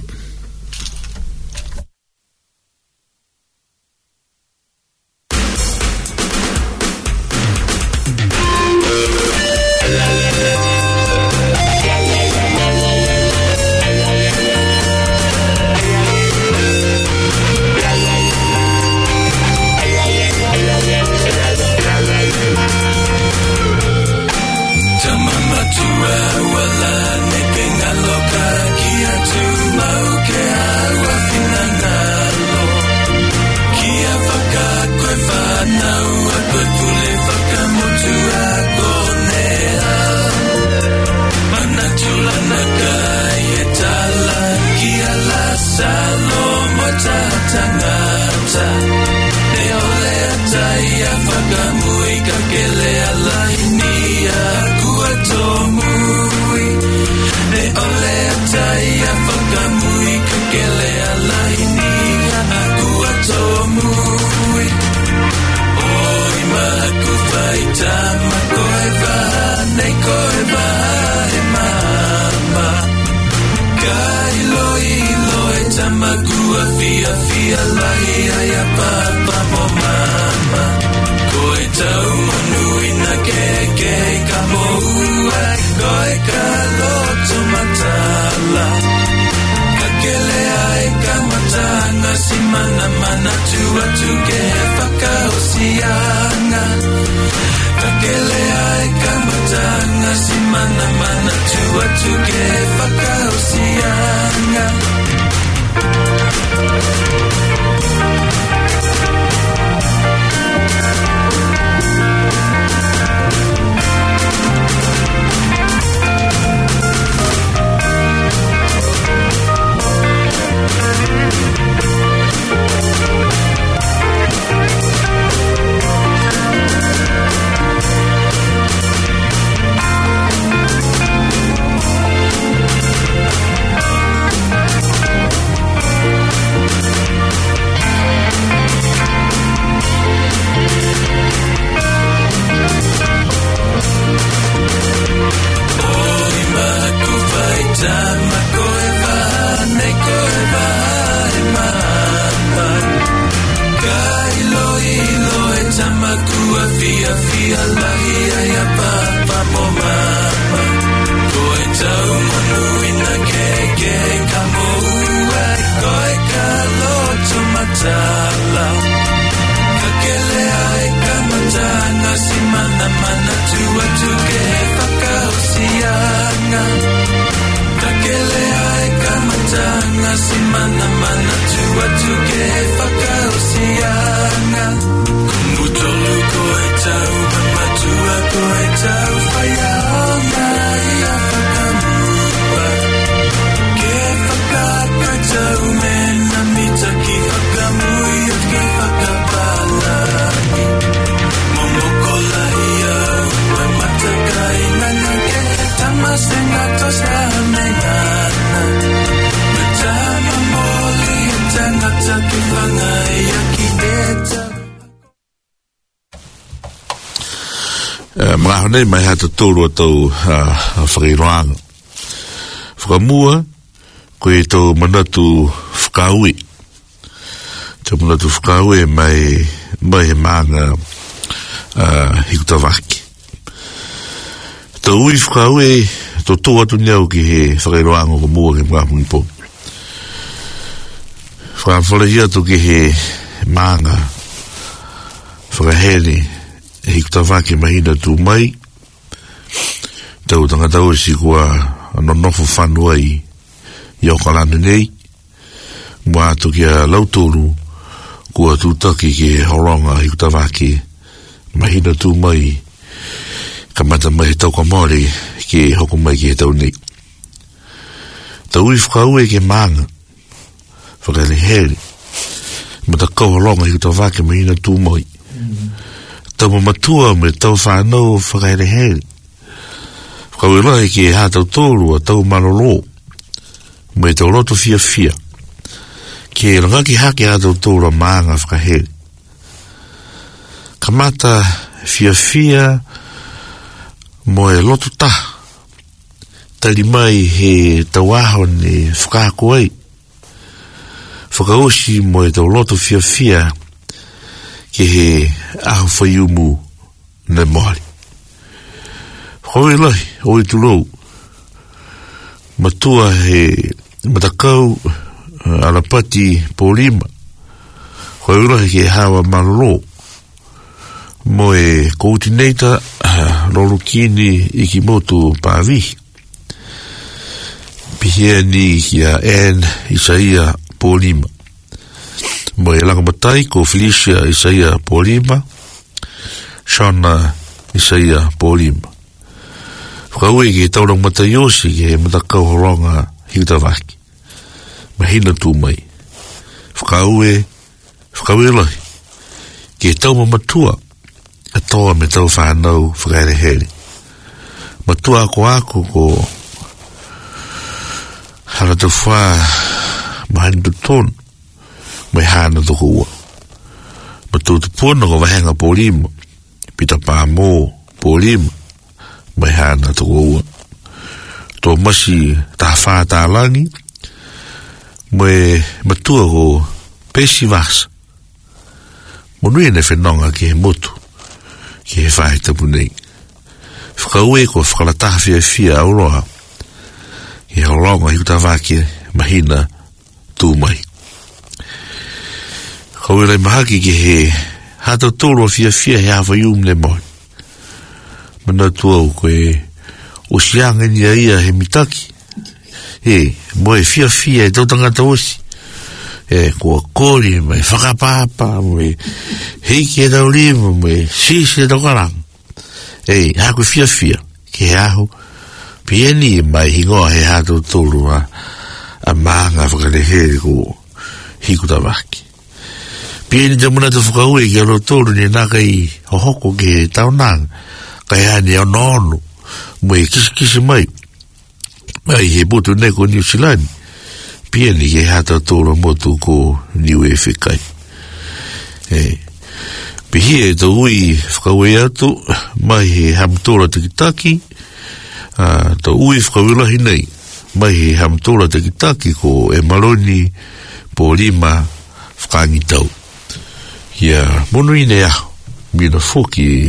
tau manui na ke ka moua koe ka loto matala ka kele ai ka matanga si mana mana tua tu ke whakaosianga ka kele ai ka matanga si mana mana tua tu ke whakaosianga Nei mai hata tōru tau whakiroanga. Whakamua, koe tau manatu whakaui. Tau manatu whakaui mai he maanga hikutawaki. Tau ui whakaui, tau tō atu niau ki he whakiroanga ko mua ke mga mungipo. Whakawhalahia tu ki he maanga whakahere hikutawaki mahina tu mai. Tau tangatau si kua nonofu whanua i Okalana nei. Mua atu kia lauturu kua tūtaki ki horonga hikutawaki mahina tu mai kamata mai tau kamori ki hoko mai ki tau nei. Tau i whakaue ke maanga whakalehere mata kau horonga hikutawaki mahina tu mai. Tau mamatua me tau whanau whakalehere Kau ilohe ki e hātau tōru a tau malolo. Me tau roto fia fia. Ki e rangaki hake hātau tōru a maanga whakahere. Kamata fia fia mo e loto ta. Tali mai he tau aho ne whakako ai. Whakaoshi mo e tau roto fia fia ki he aho whaiumu ne mori. Hoi lai, hoi tulou. Matua he matakau alapati polima. Hoi lai ke hawa malolo. Mo e koutineita lolukini ikimoto pavi. Pihia ni kia en Isaia polima. Mo e langamatai ko Felicia Isaia polima. Shana Isaia polima. Whakaue ki taurang matayosi ki he matakau horonga hikutawaki. Mahina tū mai. Whakaue lai. Ki tau mamatua. A toa me tau whanau whakaerehere. Matua ako ko hana tau wha mahani tu tonu. Mai hana toko ua. Matua tu puna ko wahenga polima. Pita pāmō polima. Mai hana toko ua. Tō masi tā whā tā langi. Mai matua ko pesi vasa. Monui ne whenonga ki he motu. ki he whae tapu nei. Whakaue ko whakalataha fia auroa, ki he horonga hiuta wāke mahina tū mai. Kau rei mahaki ki he hata tōro fia he hawa ium le moi. Mana tuau koe o sianga ni ia he mitaki. Moe fia e tautanga tausi. Kua kori, mai whakapapa, mai heiki e tau lima, mai sisi e tau karang. Haku fia, ki he aho, pieni mai hingoa he hata tōro a maanga whakarehere ko hiku tawaki. Pieni te muna te whakaue ki alo tōro ni naka i hohoko ki he taunanga, kai hani au nono, mai kisi mai, mai he botu neko New Zealand, pieni ke hata tōra motu ko New Efekai. Pihi e tau ui whakaue atu, mai he hamtōra tikitaki, tau ui whakawelahi nei, mai he hamtōra tikitaki ko e maroni po lima whakangi tau. Ia mono ine aho, mina whoki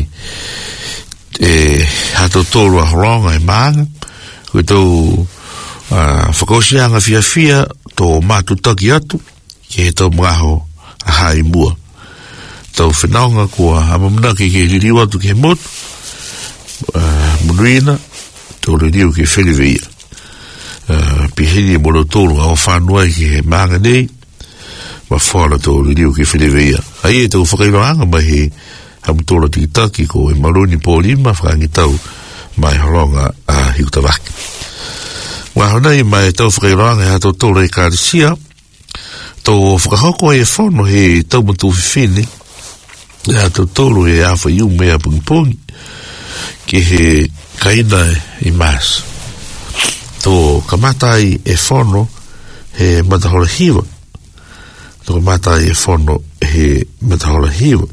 hata tōra horonga e maanga, koe tau whakausianga fia tō mātutaki atu ki he tau mgaho a hai mua. Tau whenaunga kua amamunaki ki ririu atu ki he motu, munuina tō ririu ki wheliveia. Pihini moro tōru au whanua ki he maanga nei, ma whara tō ririu ki wheliveia. Ai e tau whakairoanga mai he hamtōra tikitaki ko e maroni pō lima whakangi tau mai horonga a hiutawaki. Wahonai mai tau whakairoanga ha tau tōra e kārisia, tau whakahoko e whono he tau matu whiwhine, ha tau tōru e awha iu mea pungipongi, ki he kaina i mas. Tau kamatai e whono he matahora hiwa, tau kamatai e whono he matahora hiwa.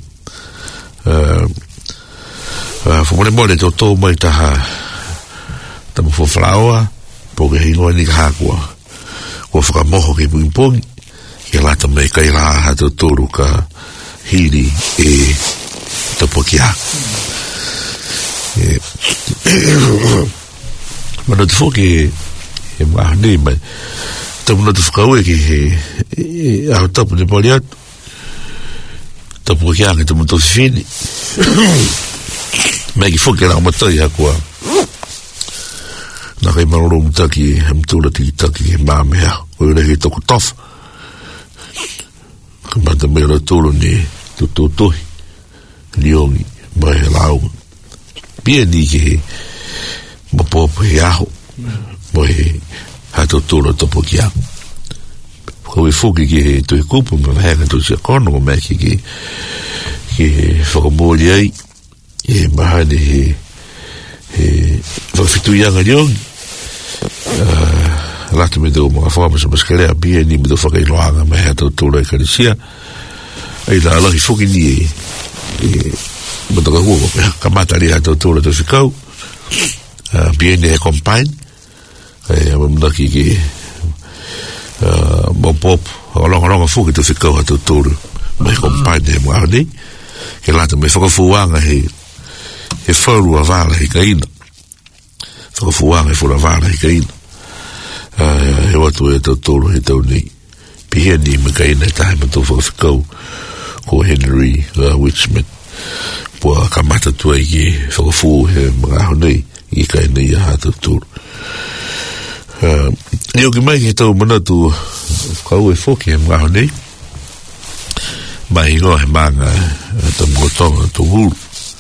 Whamone tau tō mai taha tamu whawhalaoa, po ke hingoa ni ka kua whakamoho ke pungipongi, ke lata mai kai raha hata tōru ka hiri e tapuakia. Mana te whoke he maha nei mai, tamuna te whakaue ki he aho tapu ne poli atu, tapuakia ke tamu tau whiwhine. Mai ki whoke rao matai hakua, na kai maroro mutaki hamtula tikitaki he māmea o ira he toko tofa ka mata mai ora tolo ni tutotohi liongi mai he lau pia ni ki he mapopo he aho mo he hato tolo topo ki a kawe fuki ki he tui kupu ma vahenga tu sia kono o mai ki he whakamori ai he mahane he whawhitu ianga liongi lata me tau mga whama sa maskalea bia ni me tau whakailoanga me hea tau tōra e karisia ai la alahi whuki ni e mataka hua kamata ri hea tau tōra tau whikau bia ni e combine ai amamnaki ki mopop alonga whuki tau whikau hea tau tōra me combine he mga honi ke lata me whakafuanga he whauru a wala he kaina whakafuanga he whauru a wala he kaina he watu e tau tōro he tau nei pihia ni me kaina e tahe matou whakawhikau ko Henry Witchman pua kamata tua i ki whakafu he mga aho nei i kaina i a tau tōro nio ki mai ki tau manatu whakau e whoki he mga aho nei mai ingoa he manga ta mgotonga tau hulu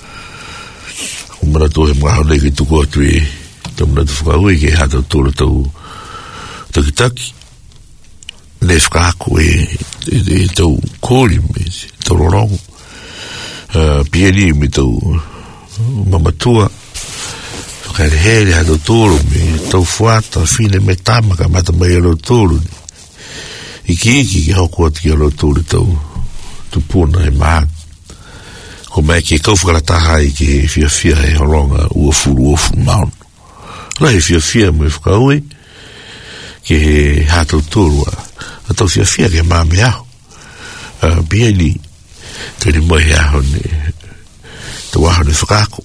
manatu he mga aho nei ki tuku atu e tau manatu whakau e ki ha tau tōro tau takitaki ne whakaako e tau kōri me tau rorongo pieni me tau mamatua whakarehere ha tau tōro me tau whuata whine me tamaka mata mai alo tōro iki ki hoko ati alo tōro tau tupuna e maha ko mai ki kau whakarataha i ki he whiawhia he horonga uafuru maun la he whiawhia me whakaue ke he hātau tōrua a tau whiawhia ke māme aho bia ni tēne mai aho ne te waha ni whakako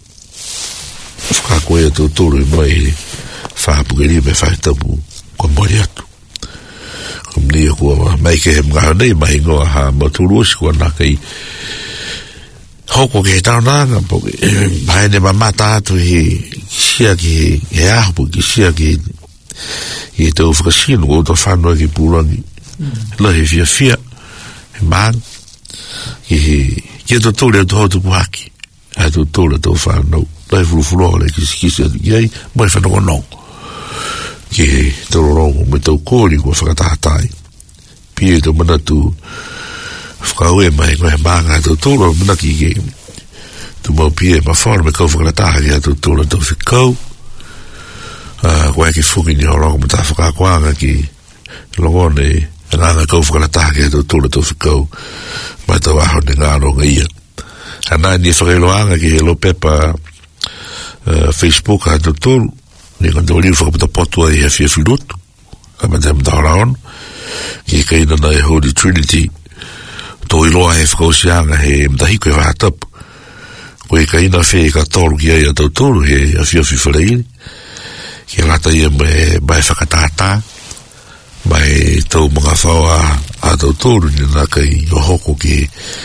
e tō tōru mai whāpukeri me whaitapu kua mori atu nia kua mai ke he mga nei mai ngoa ha maturuosi kua nakai hoko ke he taonanga poke mai ne mamata atu he sia ki he ahu ki sia ki he tau whakasino o tō whanua ki pūrangi la he fia he mang ki tō tōre tō hotu puhaki a tō tōre tō whanau la he furufuro le kisi atu ki ai mai whanau nong ki tō rongo me tau kōri kua whakatahatai pie tō manatu whakaue mai koe manga tō tōro manaki ki tō mau pie ma whara me kau whakataha ki a tō tōro tō whikau koe ki whuki ni horongo me tā whakakoanga ki longone nganga kau whakataha ki a tō tōro tō whikau mai tō aho ni ngā ronga ia anai ni whakailoanga ki he lo pepa Facebook a tō tōro ni kanda wali whakapata potua i he whiawhirutu kama te mtahoraon ki kaina na e Holy Trinity tō iloa he whakausianga he mtahiko e whahatapu koe kaina whee ka tōru ki ai a tautoro he a whiawhi whareiri ki rata ia mai whakatata mai tau mga whaua a tautoro ni nā kai o hoko ki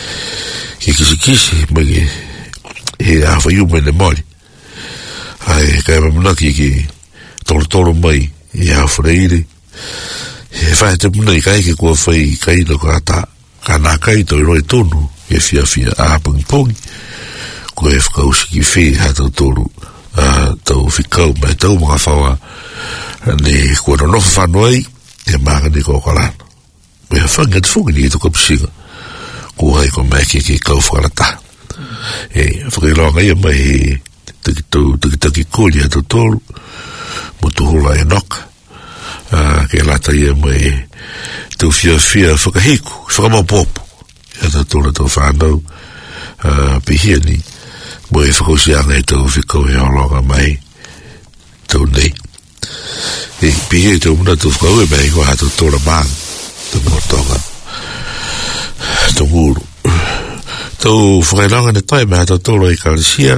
kisi mai he a whaiu mai ne mori ai kai mamunaki ki toro mai i a whareiri he whae te muna i kai ki kua whai kai na kata ka nā kai tō i roi tonu e whiawhia a pungi ko e whakausi ki whi ha tau tōru tau whikau mai tau mga whaua ne kua no nofa whanuai e maanga ni kua karana me ha whangi atu whangi ni e tuka pisinga ko hai ko mai ki kau whakarata e whakailoanga ia mai he taki kōli ha tau tōru mo tuhula e noka ke lata ia mai tau whiawhia whakahiku whakamapopo e tau tōra tau whanau pihia ni mo e whakausianga e tau whikau e holonga mai tau nei e pihia tau muna tau whakau e mai kua tau tōra maang tau motonga tau muru tau whakailanga ne tai mai tau tōra i Kalesia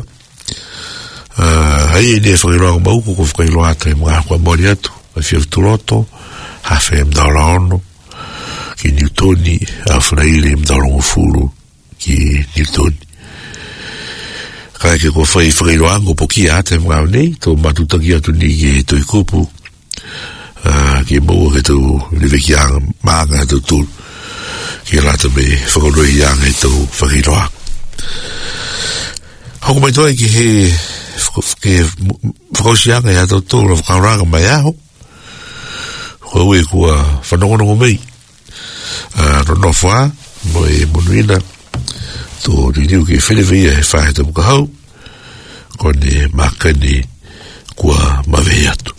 hai ni e whakailanga mauku ko whakailoa atu e mga kua mori atu a whiawturoto hafe mdaura ono ki Newtoni a whanairi mdaura ngufuru ki Newtoni kai ke ko whai whakailoango po ki ate mga nei tō matutaki atu ni ki tui kupu ki mua ke tau riveki anga maanga tau tūru ki rata me whakaroi anga e tau whakailoa hoko mai toa ki he whakausianga e a tau tūru whakauranga mai aho koe kua whanongonongo mei ronofua mo e monuina tō riniu ki whenewea he whaheta muka hau kone makani kua mawei atu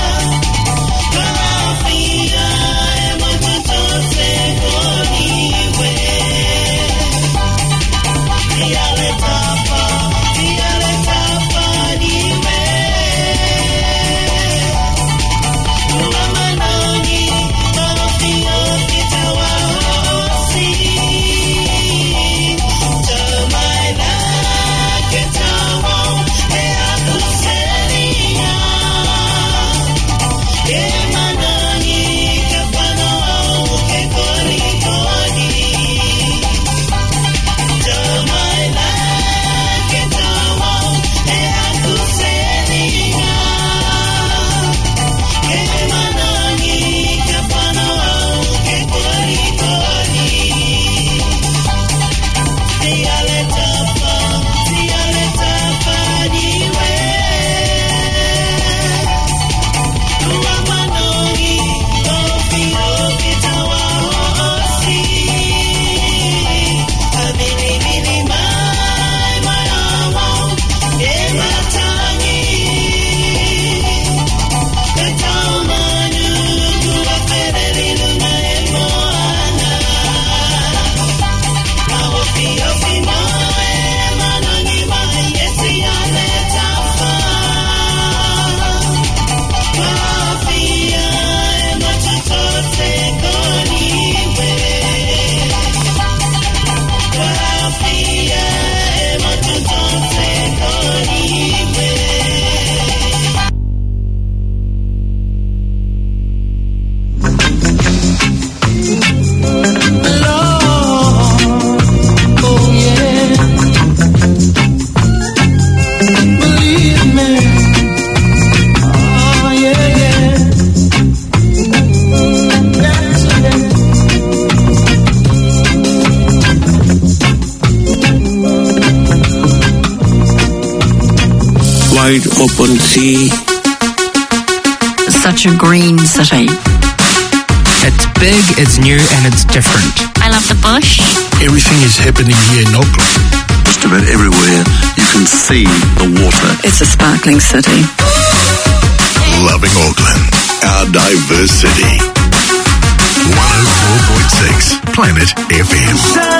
Go Wide open sea. Such a green city. It's big, it's new, and it's different. I love the bush. Everything is happening here in Auckland. Just about everywhere you can see the water. It's a sparkling city. Loving Auckland, our diverse city. 104.6 Planet FM.